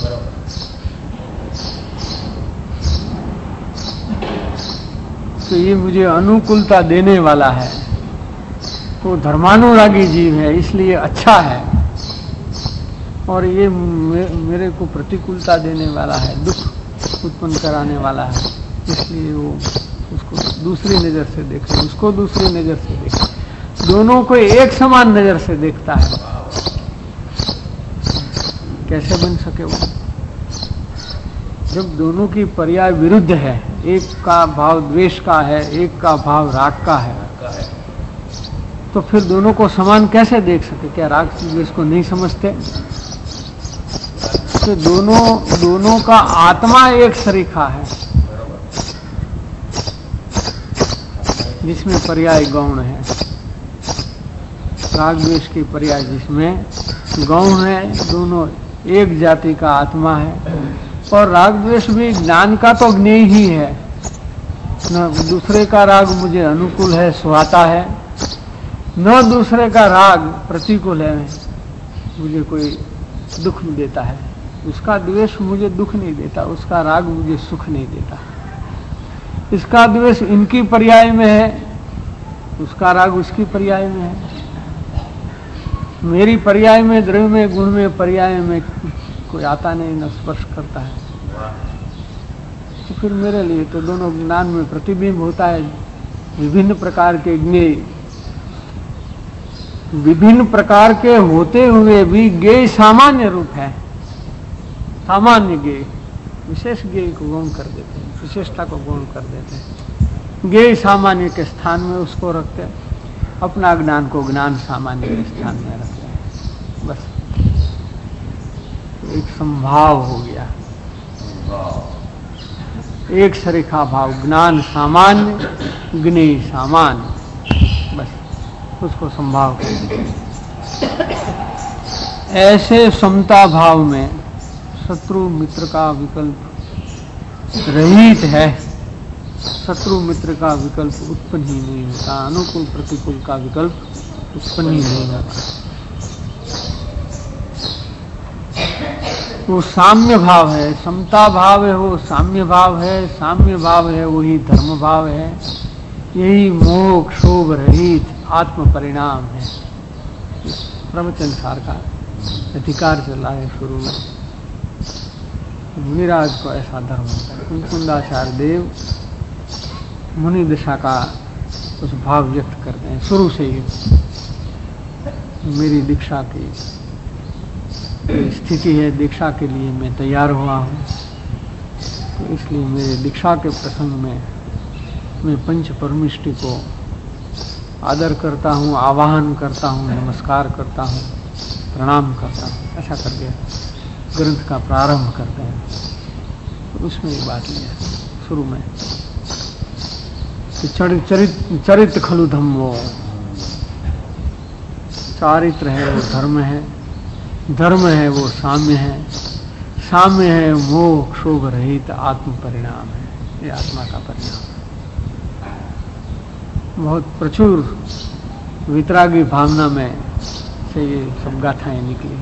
तो ये मुझे अनुकूलता देने वाला है, तो धर्मानुरागी जीव है इसलिए अच्छा है, और ये मेरे को प्रतिकूलता देने वाला है, दुख उत्पन्न कराने वाला है, इसलिए वो उसको दूसरी नजर से देखे, उसको दूसरी नजर से देखे, दोनों को एक समान नजर से देखता है। कैसे बन सके वो, जब दोनों की पर्याय विरुद्ध है। एक का भाव द्वेष का है, एक का भाव राग का है, तो फिर दोनों को समान कैसे देख सके? क्या राग द्वेष को नहीं समझते? तो दोनों दोनों का आत्मा एक सरीखा है, जिसमें पर्याय गौण है। राग द्वेष की पर्याय जिसमें गौण है, दोनों एक जाति का आत्मा है। और राग द्वेष भी ज्ञान का तो ज्ञेय ही है, न दूसरे का राग मुझे अनुकूल है, सुहाता है, न दूसरे का राग प्रतिकूल है, मुझे कोई दुख देता है। उसका द्वेष मुझे दुख नहीं देता, उसका राग मुझे सुख नहीं देता। इसका द्वेष इनकी पर्याय में है, उसका राग उसकी पर्याय में है। मेरी पर्याय में, द्रव्य में, गुण में, पर्याय में कोई आता नहीं, न स्पर्श करता है। तो फिर मेरे लिए तो दोनों ज्ञान में प्रतिबिंब होता है। विभिन्न प्रकार के ज्ञेय, विभिन्न प्रकार के होते हुए भी ज्ञेय सामान्य रूप है। सामान्य ज्ञेय विशेष ज्ञेय को गौण कर देते हैं, विशेषता को गौण कर देते हैं। ज्ञेय सामान्य के स्थान में उसको रखते हैं, अपना ज्ञान को ज्ञान सामान्य के स्थान में रखते हैं। बस एक संभाव हो गया, एक सरीखा भाव, ज्ञान सामान्य, ज्ञेय सामान्य, बस उसको संभाव कहते हैं। ऐसे समता भाव में शत्रु मित्र का विकल्प रहित है। शत्रु मित्र का विकल्प उत्पन्न ही नहीं होता, अनुकूल प्रतिकूल का विकल्प उत्पन्न ही नहीं होता। वो साम्य भाव है, समता भाव है, वो साम्य भाव है। साम्य भाव है वही धर्म भाव है, यही मोक्ष शोभ रहित आत्म परिणाम है। प्रवचन सार का अधिकार चला है शुरू में। मुनिराज को ऐसा धर्म होता है। कुंकुंदाचार्य देव मुनि दशा का उस भाव व्यक्त करते हैं शुरू से ही। मेरी दीक्षा की स्थिति है, दीक्षा के लिए मैं तैयार हुआ हूँ, तो इसलिए मेरे दीक्षा के प्रसंग में मैं पंच परमिष्टि को आदर करता हूँ, आवाहन करता हूँ, नमस्कार करता हूँ, प्रणाम करता हूँ। ऐसा करके ग्रंथ का प्रारंभ करते हैं। तो उसमें ये बात नहीं है शुरू में कि चरित चरित खलु धम्मो, चारित्र है वो धर्म है, धर्म है वो साम्य है, साम्य है मोह शोभ रहित आत्म परिणाम है। ये आत्मा का परिणाम है। बहुत प्रचुर वितरागी भावना में से ये सब गाथाएं निकली।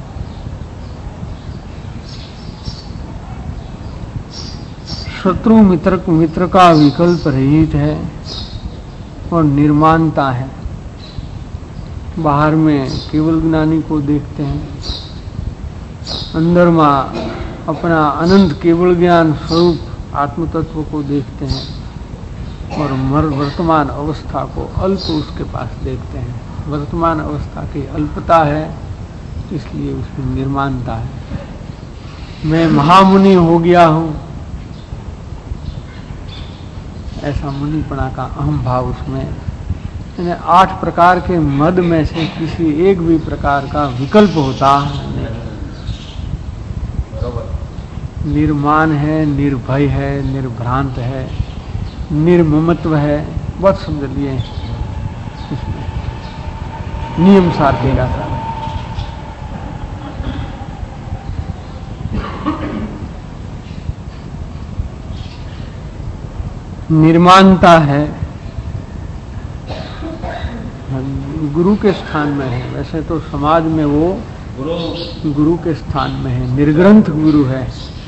शत्रु मित्र मित्र का विकल्प रहित है और निर्माणता है। बाहर में केवल ज्ञानी को देखते हैं, अंदर में अपना अनंत केवल ज्ञान स्वरूप आत्म तत्व को देखते हैं और मर वर्तमान अवस्था को अल्प उसके पास देखते हैं। वर्तमान अवस्था की अल्पता है, इसलिए उसमें निर्माणता है। मैं महामुनि हो गया हूँ, ऐसा मुनिपना का अहम भाव उसमें। आठ प्रकार के मद में से किसी एक भी प्रकार का विकल्प होता नहीं। निर्माण है, निर्भय है, निर्भ्रांत है, निर्ममत्व है, बहुत शब्द लिए इसमें नियम सार के गाता है। निर्माणता है, गुरु के स्थान में है। वैसे तो समाज में वो गुरु गुरु के स्थान में है, निर्ग्रंथ गुरु है।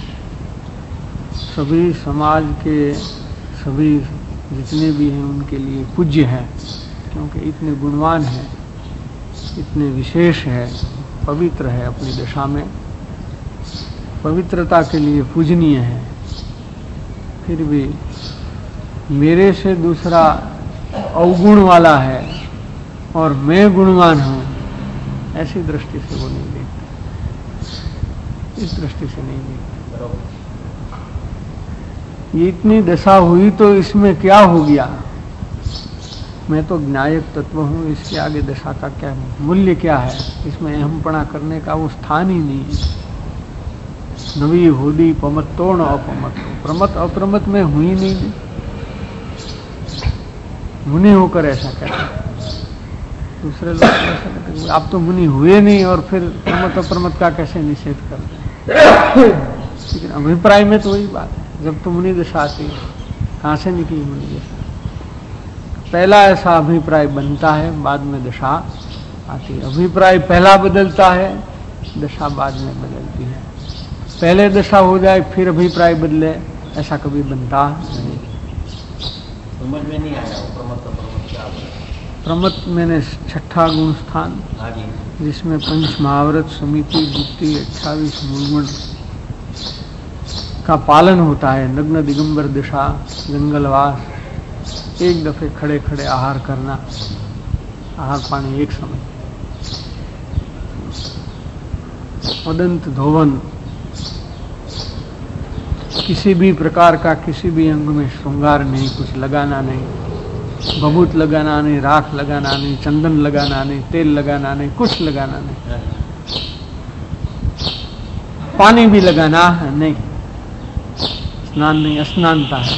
सभी समाज के सभी जितने भी हैं उनके लिए पूज्य है, क्योंकि इतने गुणवान है, इतने विशेष है, पवित्र है, अपनी दशा में पवित्रता के लिए पूजनीय है। फिर भी मेरे से दूसरा अवगुण वाला है और मैं गुणवान हूँ, ऐसी दृष्टि से वो नहीं देखते, इस दृष्टि से नहीं देखते। ये इतनी दशा हुई तो इसमें क्या हो गया? मैं तो ज्ञायक तत्व हूँ, इसके आगे दशा का क्या मूल्य क्या है? इसमें अहमपणा करने का वो स्थान ही नहीं है। नवी होदी पमत्तो न अपमत्तो, प्रमत अप्रमत में हुई नहीं। मुनि होकर ऐसा कहते हैं, दूसरे लोग ऐसा कहते हैं आप तो मुनि हुए नहीं और फिर प्रमत अप्रमत का कैसे निषेध कर दें? लेकिन अभिप्राय में तो वही बात है, जब तो मुनि दशा आती है, कहाँ से निकली मुनि दशा? पहला ऐसा अभिप्राय बनता है, बाद में दशा आती है। अभिप्राय पहला बदलता है, दशा बाद में बदलती है। पहले दशा हो जाए फिर अभिप्राय बदले, ऐसा कभी बनता नहीं। समझ में नहीं आया प्रमत प्रमत क्या बोला? प्रमत मैंने छठा गुण स्थान, जिसमें पंच महाव्रत समिति युक्ति अट्ठाईस मूलगुण का पालन होता है। नग्न दिगंबर दशा, जंगलवास, एक दफे खड़े खड़े आहार करना, आहार पानी एक समय, उदंत धोवन, किसी भी प्रकार का किसी भी अंग में श्रृंगार नहीं, कुछ लगाना नहीं, बबूत लगाना नहीं, राख लगाना नहीं, चंदन लगाना नहीं, तेल लगाना नहीं, कुछ लगाना नहीं, पानी भी लगाना नहीं, स्नान नहीं, स्नानता है।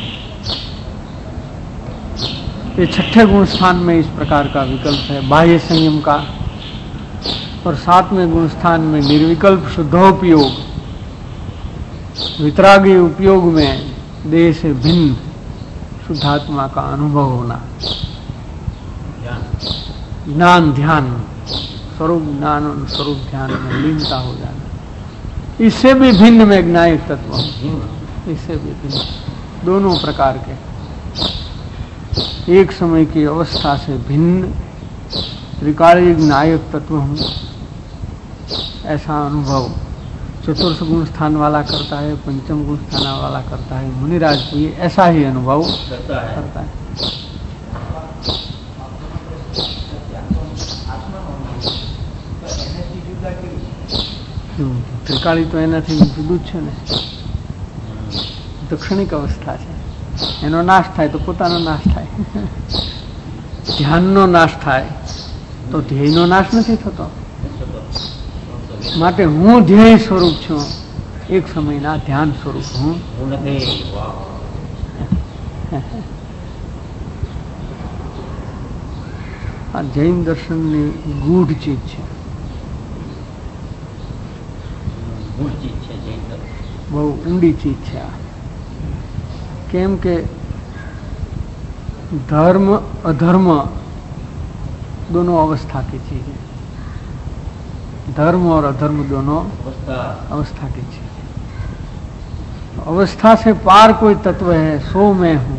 ये छठे गुण स्थान में इस प्रकार का विकल्प है बाह्य संयम का। और सातवें गुण स्थान में निर्विकल्प शुद्धोपयोग, वितरागी उपयोग में देह से भिन्न शुद्धात्मा का अनुभव होना, ज्ञान ध्यान, स्वरूप ज्ञान और स्वरूप ध्यान में लीनता हो जाना। इससे भी भिन्न में ज्ञायक तत्व, इससे भी भिन्न, दोनों प्रकार के, एक समय की अवस्था से भिन्न त्रिकालिक ज्ञायक तत्व हूँ, ऐसा अनुभव चतुर्थ गुण स्थान वाला करता है, पंचम गुण स्थान वाला करता है, मुनिराज भी ऐसा ही अनुभव करता है, करता है। त्रिकाली तो एनाથી જુદું જ છે ને, તો ક્ષણિક અવસ્થા છે, એનો નાશ થાય તો પોતાનો નાશ થાય, ધ્યાનનો નાશ થાય તો ધ્યેયનો નાશ નથી થતો। માટે હું ધ્યેય સ્વરૂપ છું, એક સમયના ધ્યાન સ્વરૂપ હું આ જૈન દર્શનની ગૂઢ ચીજ છે, બહુ ઊંડી ચીજ છે આ। કેમ કે धर्म अधर्म दोनों अवस्था की चीज है, धर्म और अधर्म दोनों अवस्था की चीज है। अवस्था से पार कोई तत्व है, सो मैं हूं,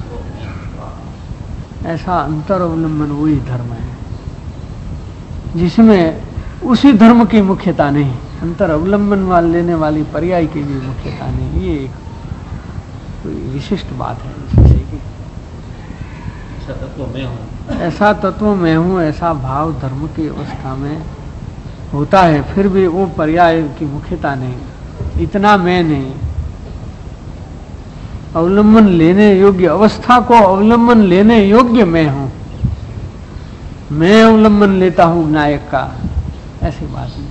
ऐसा अंतर अवलंबन वही धर्म है, जिसमें उसी धर्म की मुख्यता नहीं, अंतर अवलंबन वाल लेने वाली पर्याय की भी मुख्यता नहीं। ये एक कोई विशिष्ट बात है विषय की। ऐसा तत्व मैं हूं, ऐसा तत्व मैं हूं, ऐसा भाव धर्म की अवस्था में होता है, फिर भी वो पर्याय की मुख्यता नहीं, इतना मैं नहीं। अवलंबन लेने योग्य अवस्था को अवलंबन लेने योग्य मैं हूं, मैं अवलंबन लेता हूं नायक का, ऐसी बात नहीं।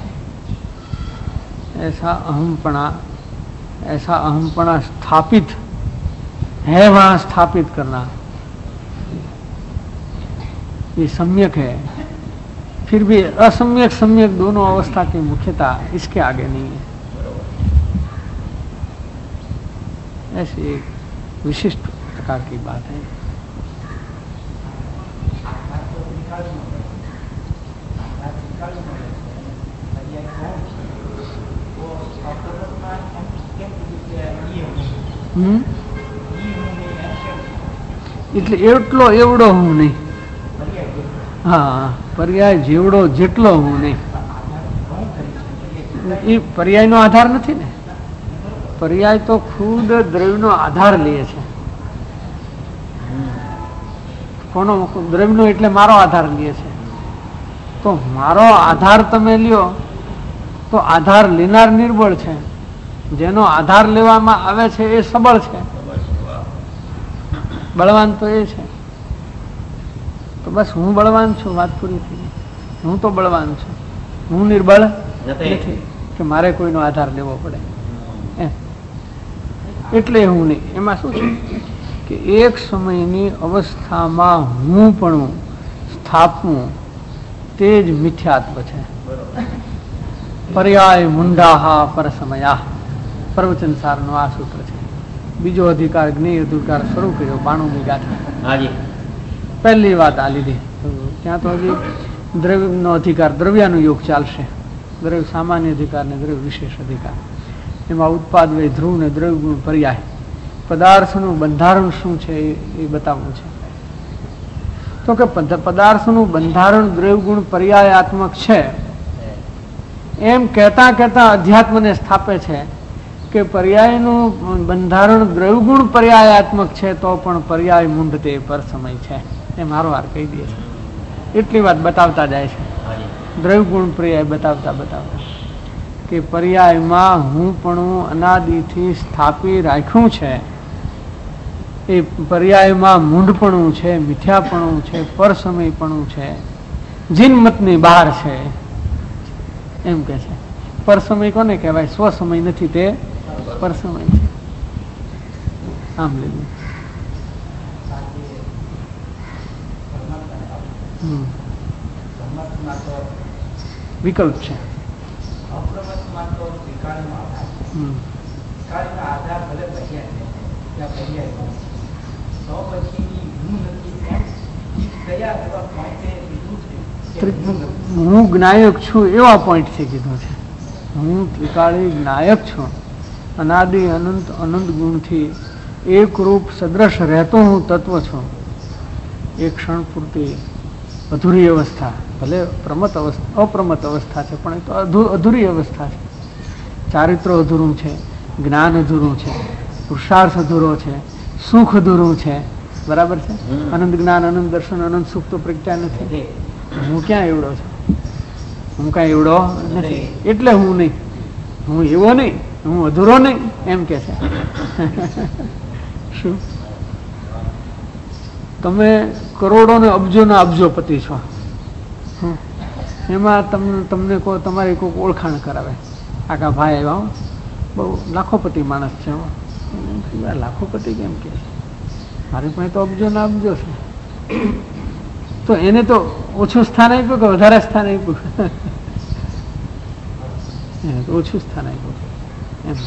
ऐसा अहमपणा, ऐसा अहमपणा स्थापित है, वहां स्थापित करना ये सम्यक है। फिर भी असम्यक सम्यक दोनों अवस्था की मुख्यता इसके आगे नहीं है। ऐसी एक विशिष्ट प्रकार की बात है। हम्म એટલે એટલો એવડો હું નહીં, હા પર્યાય જેવડો જેટલો હું નહીં, એ પર્યાયનો આધાર નથી ને, પર્યાય તો ખુદ દ્રવ્યનો આધાર લે છે। કોનો દ્રવ્યનો એટલે મારો આધાર લે છે, તો મારો આધાર તમે લ્યો તો આધાર લેનાર નિર્બળ છે, જેનો આધાર લેવામાં આવે છે એ સબળ છે, બળવાન તો એ છે. તો બસ હું બળવાન છું, વાત પૂરી થઈ ગઈ. હું તો બળવાન છું, હું નિર્બળ નથી કે મારે કોઈનો આધાર લેવો પડે. એટલે હું નહીં. એમાં શું છે કે એક સમયની અવસ્થામાં હું પણ સ્થાપવું તે જ મિથ્યાત્વ છે. પર્યાય મુંડાહા પરસમયા પ્રવચન સારનો આ સૂત્ર છે. બીજો અધિકાર જ્ઞેય અધિકાર શરૂ કર્યો બાણુંની ગાથા. પહેલી વાત આ લીધી. ત્યાં તો હજી દ્રવ્યનો અધિકાર દ્રવ્યાનું યોગ ચાલશે. દ્રવ્ય સામાન્ય અધિકાર ને દ્રવ્ય વિશેષ અધિકાર. એમાં ઉત્પાદ વે ધ્રુવ ને દ્રવ્ય ગુણ પર્યાય પદાર્થનું બંધારણ શું છે એ બતાવવું છે. તો કે પદાર્થનું બંધારણ દ્રવ્ય ગુણ પર્યાયાત્મક છે એમ કહેતા કહેતા અધ્યાત્મને સ્થાપે છે કે પર્યાયનું બંધારણ દ્રવ્યગુણ પર્યાયાત્મક છે તો પણ પર્યાય મૂંઢ તે પર સમય છે એ મારો હાર કહી દે છે. એટલી વાત બતાવતા જાય છે. દ્રવ્યગુણ પર્યાય બતાવતા બતાવતા કે પર્યાયમાં હું પણ અનાદિથી સ્થાપી રાખ્યું છે. એ પર્યાયમાં મૂંઢપણું છે, મિથ્યાપણું છે, પરસમયપણું છે, જીનમતની બહાર છે એમ કે છે. પરસમય કોને કહેવાય? સ્વસમય નથી, તે પરસમય છે. આમ લીધું. વિકલ્પ છે. હું જ્ઞાયક છું એવા પોઈન્ટ થી કીધું છે. હું ત્રિકાળી જ્ઞાયક છું, અનાદિ અનંત અનંત ગુણથી એક રૂપ સદ્રશ રહેતો હું તત્વ છું. એક ક્ષણ પૂરતી અધૂરી અવસ્થા, ભલે પ્રમત અવસ્થા અપ્રમત અવસ્થા છે પણ એ તો અધૂરી અવસ્થા છે. ચારિત્ર અધૂરું છે, જ્ઞાન અધૂરું છે, પુરુષાર્થ અધૂરો છે, સુખ અધૂરું છે. બરાબર છે. અનંત જ્ઞાન, અનંત દર્શન, અનંત સુખ તો પ્રગટ્યા નથી. હું ક્યાં એવડો છું? હું કાંઈ એવડો નથી. એટલે હું નહીં, હું એવો નહીં, હું અધૂરો નહીં એમ કે છે. શું તમે કરોડો ને અબજો ના અબજોપતિ છો, એમાં તમને તમને કોઈ તમારી કોઈ ઓળખાણ કરાવે, આખા ભાઈ આવ્યા બહુ લાખોપતિ માણસ છે, લાખોપતિ કેમ કે મારી પાસે તો અબજો ના અબજો છે, તો એને તો ઓછું સ્થાન આપ્યું કે વધારે સ્થાન આપ્યું? એને તો ઓછું સ્થાન આપ્યું એમ.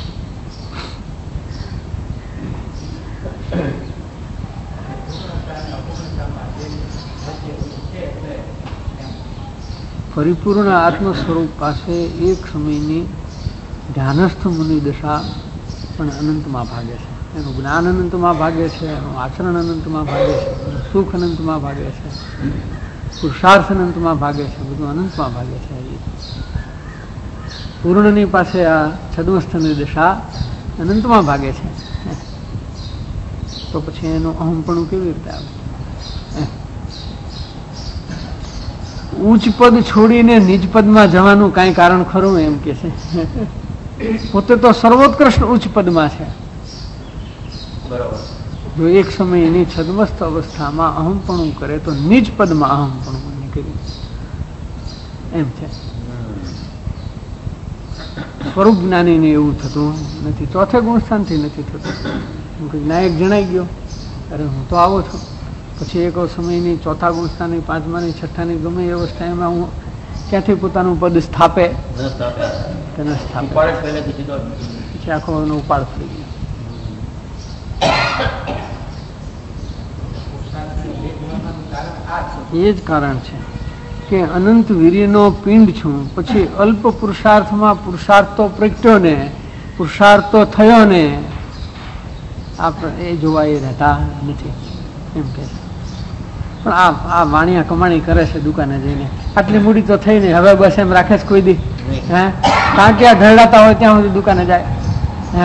પરિપૂર્ણ આત્મ સ્વરૂપ પાસે એક સમયની ધ્યાનસ્થ મુનિ દશા પણ અનંતમાં ભાગે છે. એનું જ્ઞાન અનંતમાં ભાગે છે, એનું આચરણ અનંતમાં ભાગે છે, એનું સુખ અનંતમાં ભાગે છે, પુરુષાર્થ અનંતમાં ભાગે છે, બધું અનંતમાં ભાગે છે. પૂર્ણની પાસે આ છદ્મસ્થની દશા અનંતમાં ભાગે છે. તો પછી એનું અહમપણું કેવી રીતે આવે? ઉચ્ચ પદ છોડીને નિજ પદમાં જવાનું કાંઈ કારણ ખરું એમ કે છે? પોતે તો સર્વોત્કૃષ્ટ ઉચ્ચ પદમાં છે. જો એક સમયની છદ્મસ્થ અવસ્થામાં અહમપણું કરે તો નિજ પદમાં અહમપણું નીકળી એમ છે. સ્વરૂપ જ્ઞાનીને એવું થતું નથી, ચોથે ગુણસ્થાનથી નથી થતું. જ્ઞાયક જણાઈ ગયો, અરે હું તો આવો છું. પછી એક સમયની ચોથા ગુણસ્થાનની, પાંચમાની, છઠ્ઠાની ગમે એ અવસ્થા એમાં હું ક્યાંથી પોતાનું પદ સ્થાપે કે ન સ્થાપે, પછી આખો એનો ઉપાડ થઈ ગયો. એ જ કારણ છે કે અનંત વીર્યનો પિંડ છું, પછી અલ્પ પુરુષાર્થમાં પુરુષાર્થ તો પ્રગટ્યો ને, પુરુષાર્થ તો થયો ને, એ જોવા એ રહેતા નથી એમ કે. પણ આ આ વાણિયા કમાણી કરે છે દુકાને જઈને, આટલી મૂડી તો થઈ નહીં, હવે બસ એમ રાખે છે કોઈ દી? હે કારણ કે આ ઢળાતા હોય ત્યાં સુધી દુકાને જાય. હે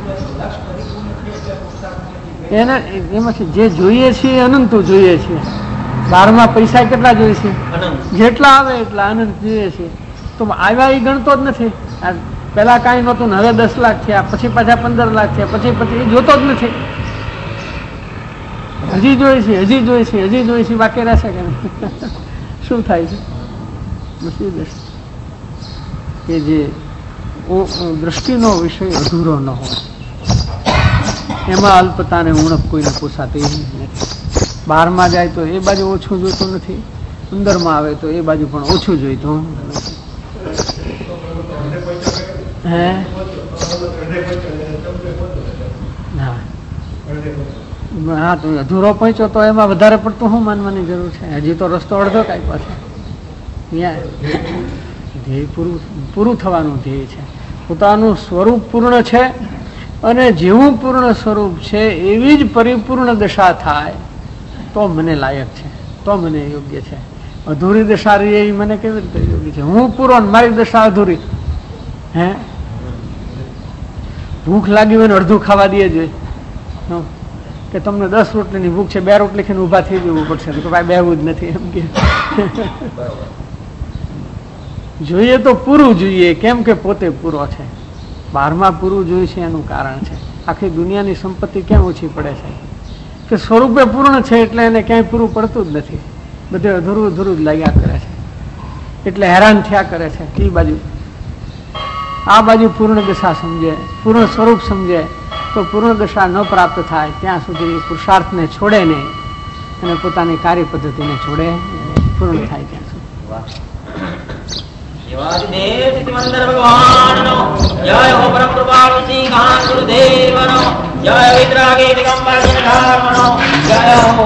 એને એમાંથી જે જોઈએ છીએ અનંત જોઈએ છીએ. બારમાં પૈસા કેટલા જોઈએ છે? જેટલા આવે એટલા અનંત જોઈએ છે. તો આવ્યા એ ગણતો જ નથી. આ પેલા કાંઈ નહોતું ને હવે દસ લાખ થયા, પછી પાછા પંદર લાખ થયા, પછી પછી એ જોતો જ નથી. હજી જોઈ છે, હજી જોઈ છે, હજી જોઈ છે, બાકી રહેશે કે શું થાય છે? કે જે દ્રષ્ટિનો વિષય અધૂરો ન હોય, એમાં અલ્પતાને ઉણપ કોઈને પોસાતી નથી. બહારમાં જાય તો એ બાજુ ઓછું જોતું નથી, અંદરમાં આવે તો એ બાજુ પણ ઓછું જોઈતું નથી. હે હા, તો અધૂરો પહોંચ્યો તો એમાં વધારે પડતું શું માનવાની જરૂર છે? હજી તો રસ્તો અડધો કાંઈ પાસે ધ્યેય પૂરું પૂરું થવાનું ધ્યેય છે. પોતાનું સ્વરૂપ પૂર્ણ છે અને જેવું પૂર્ણ સ્વરૂપ છે એવી જ પરિપૂર્ણ દશા થાય તો મને લાયક છે, તો મને યોગ્ય છે. અધૂરી દશા રહી એ મને કેવી રીતે યોગ્ય છે? હું પૂરો ને મારી દશા અધૂરી. હે ભૂખ લાગી હોય ને અડધું ખાવા દે જોઈએ કે તમને દસ રોટલીની ભૂખ છે, બે રોટલી ખાઈને ઊભા થઈ જવું પડશે તો ભાઈ બેવું જ નથી એમ કે જોઈએ તો પૂરું જોઈએ. કેમ કે પોતે પૂરો છે. બહારમાં પૂરું જોઈએ છે એનું કારણ છે. આખી દુનિયાની સંપત્તિ કેમ ઓછી પડે છે? કે સ્વરૂપે પૂર્ણ છે એટલે એને ક્યાંય પૂરું પડતું જ નથી. બધે અધૂરું અધૂરું જ લાગ્યા કરે છે એટલે હેરાન થયા કરે છે. એ બાજુ આ બાજુ પૂર્ણ દશા સમજે, પૂર્ણ સ્વરૂપ સમજે તો પૂર્ણ દશા ન પ્રાપ્ત થાય ત્યાં સુધી પુરુષાર્થને છોડે નહીં અને પોતાની કાર્ય પદ્ધતિને છોડે, પૂર્ણ થાય ત્યાં સુધી. શિવાજીદેવ સિદ્ધિમંદર ભગવાનનો જય હો પરમ કૃપાળુ શ્રી કાન ગુરુદેવનો જય વિતરાગી દિગંબર જનધાર્મનો જય હો.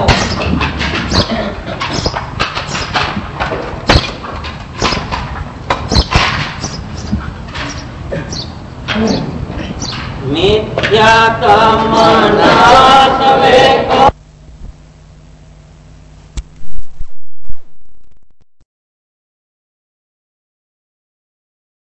મિથ્યા કામના સવે કો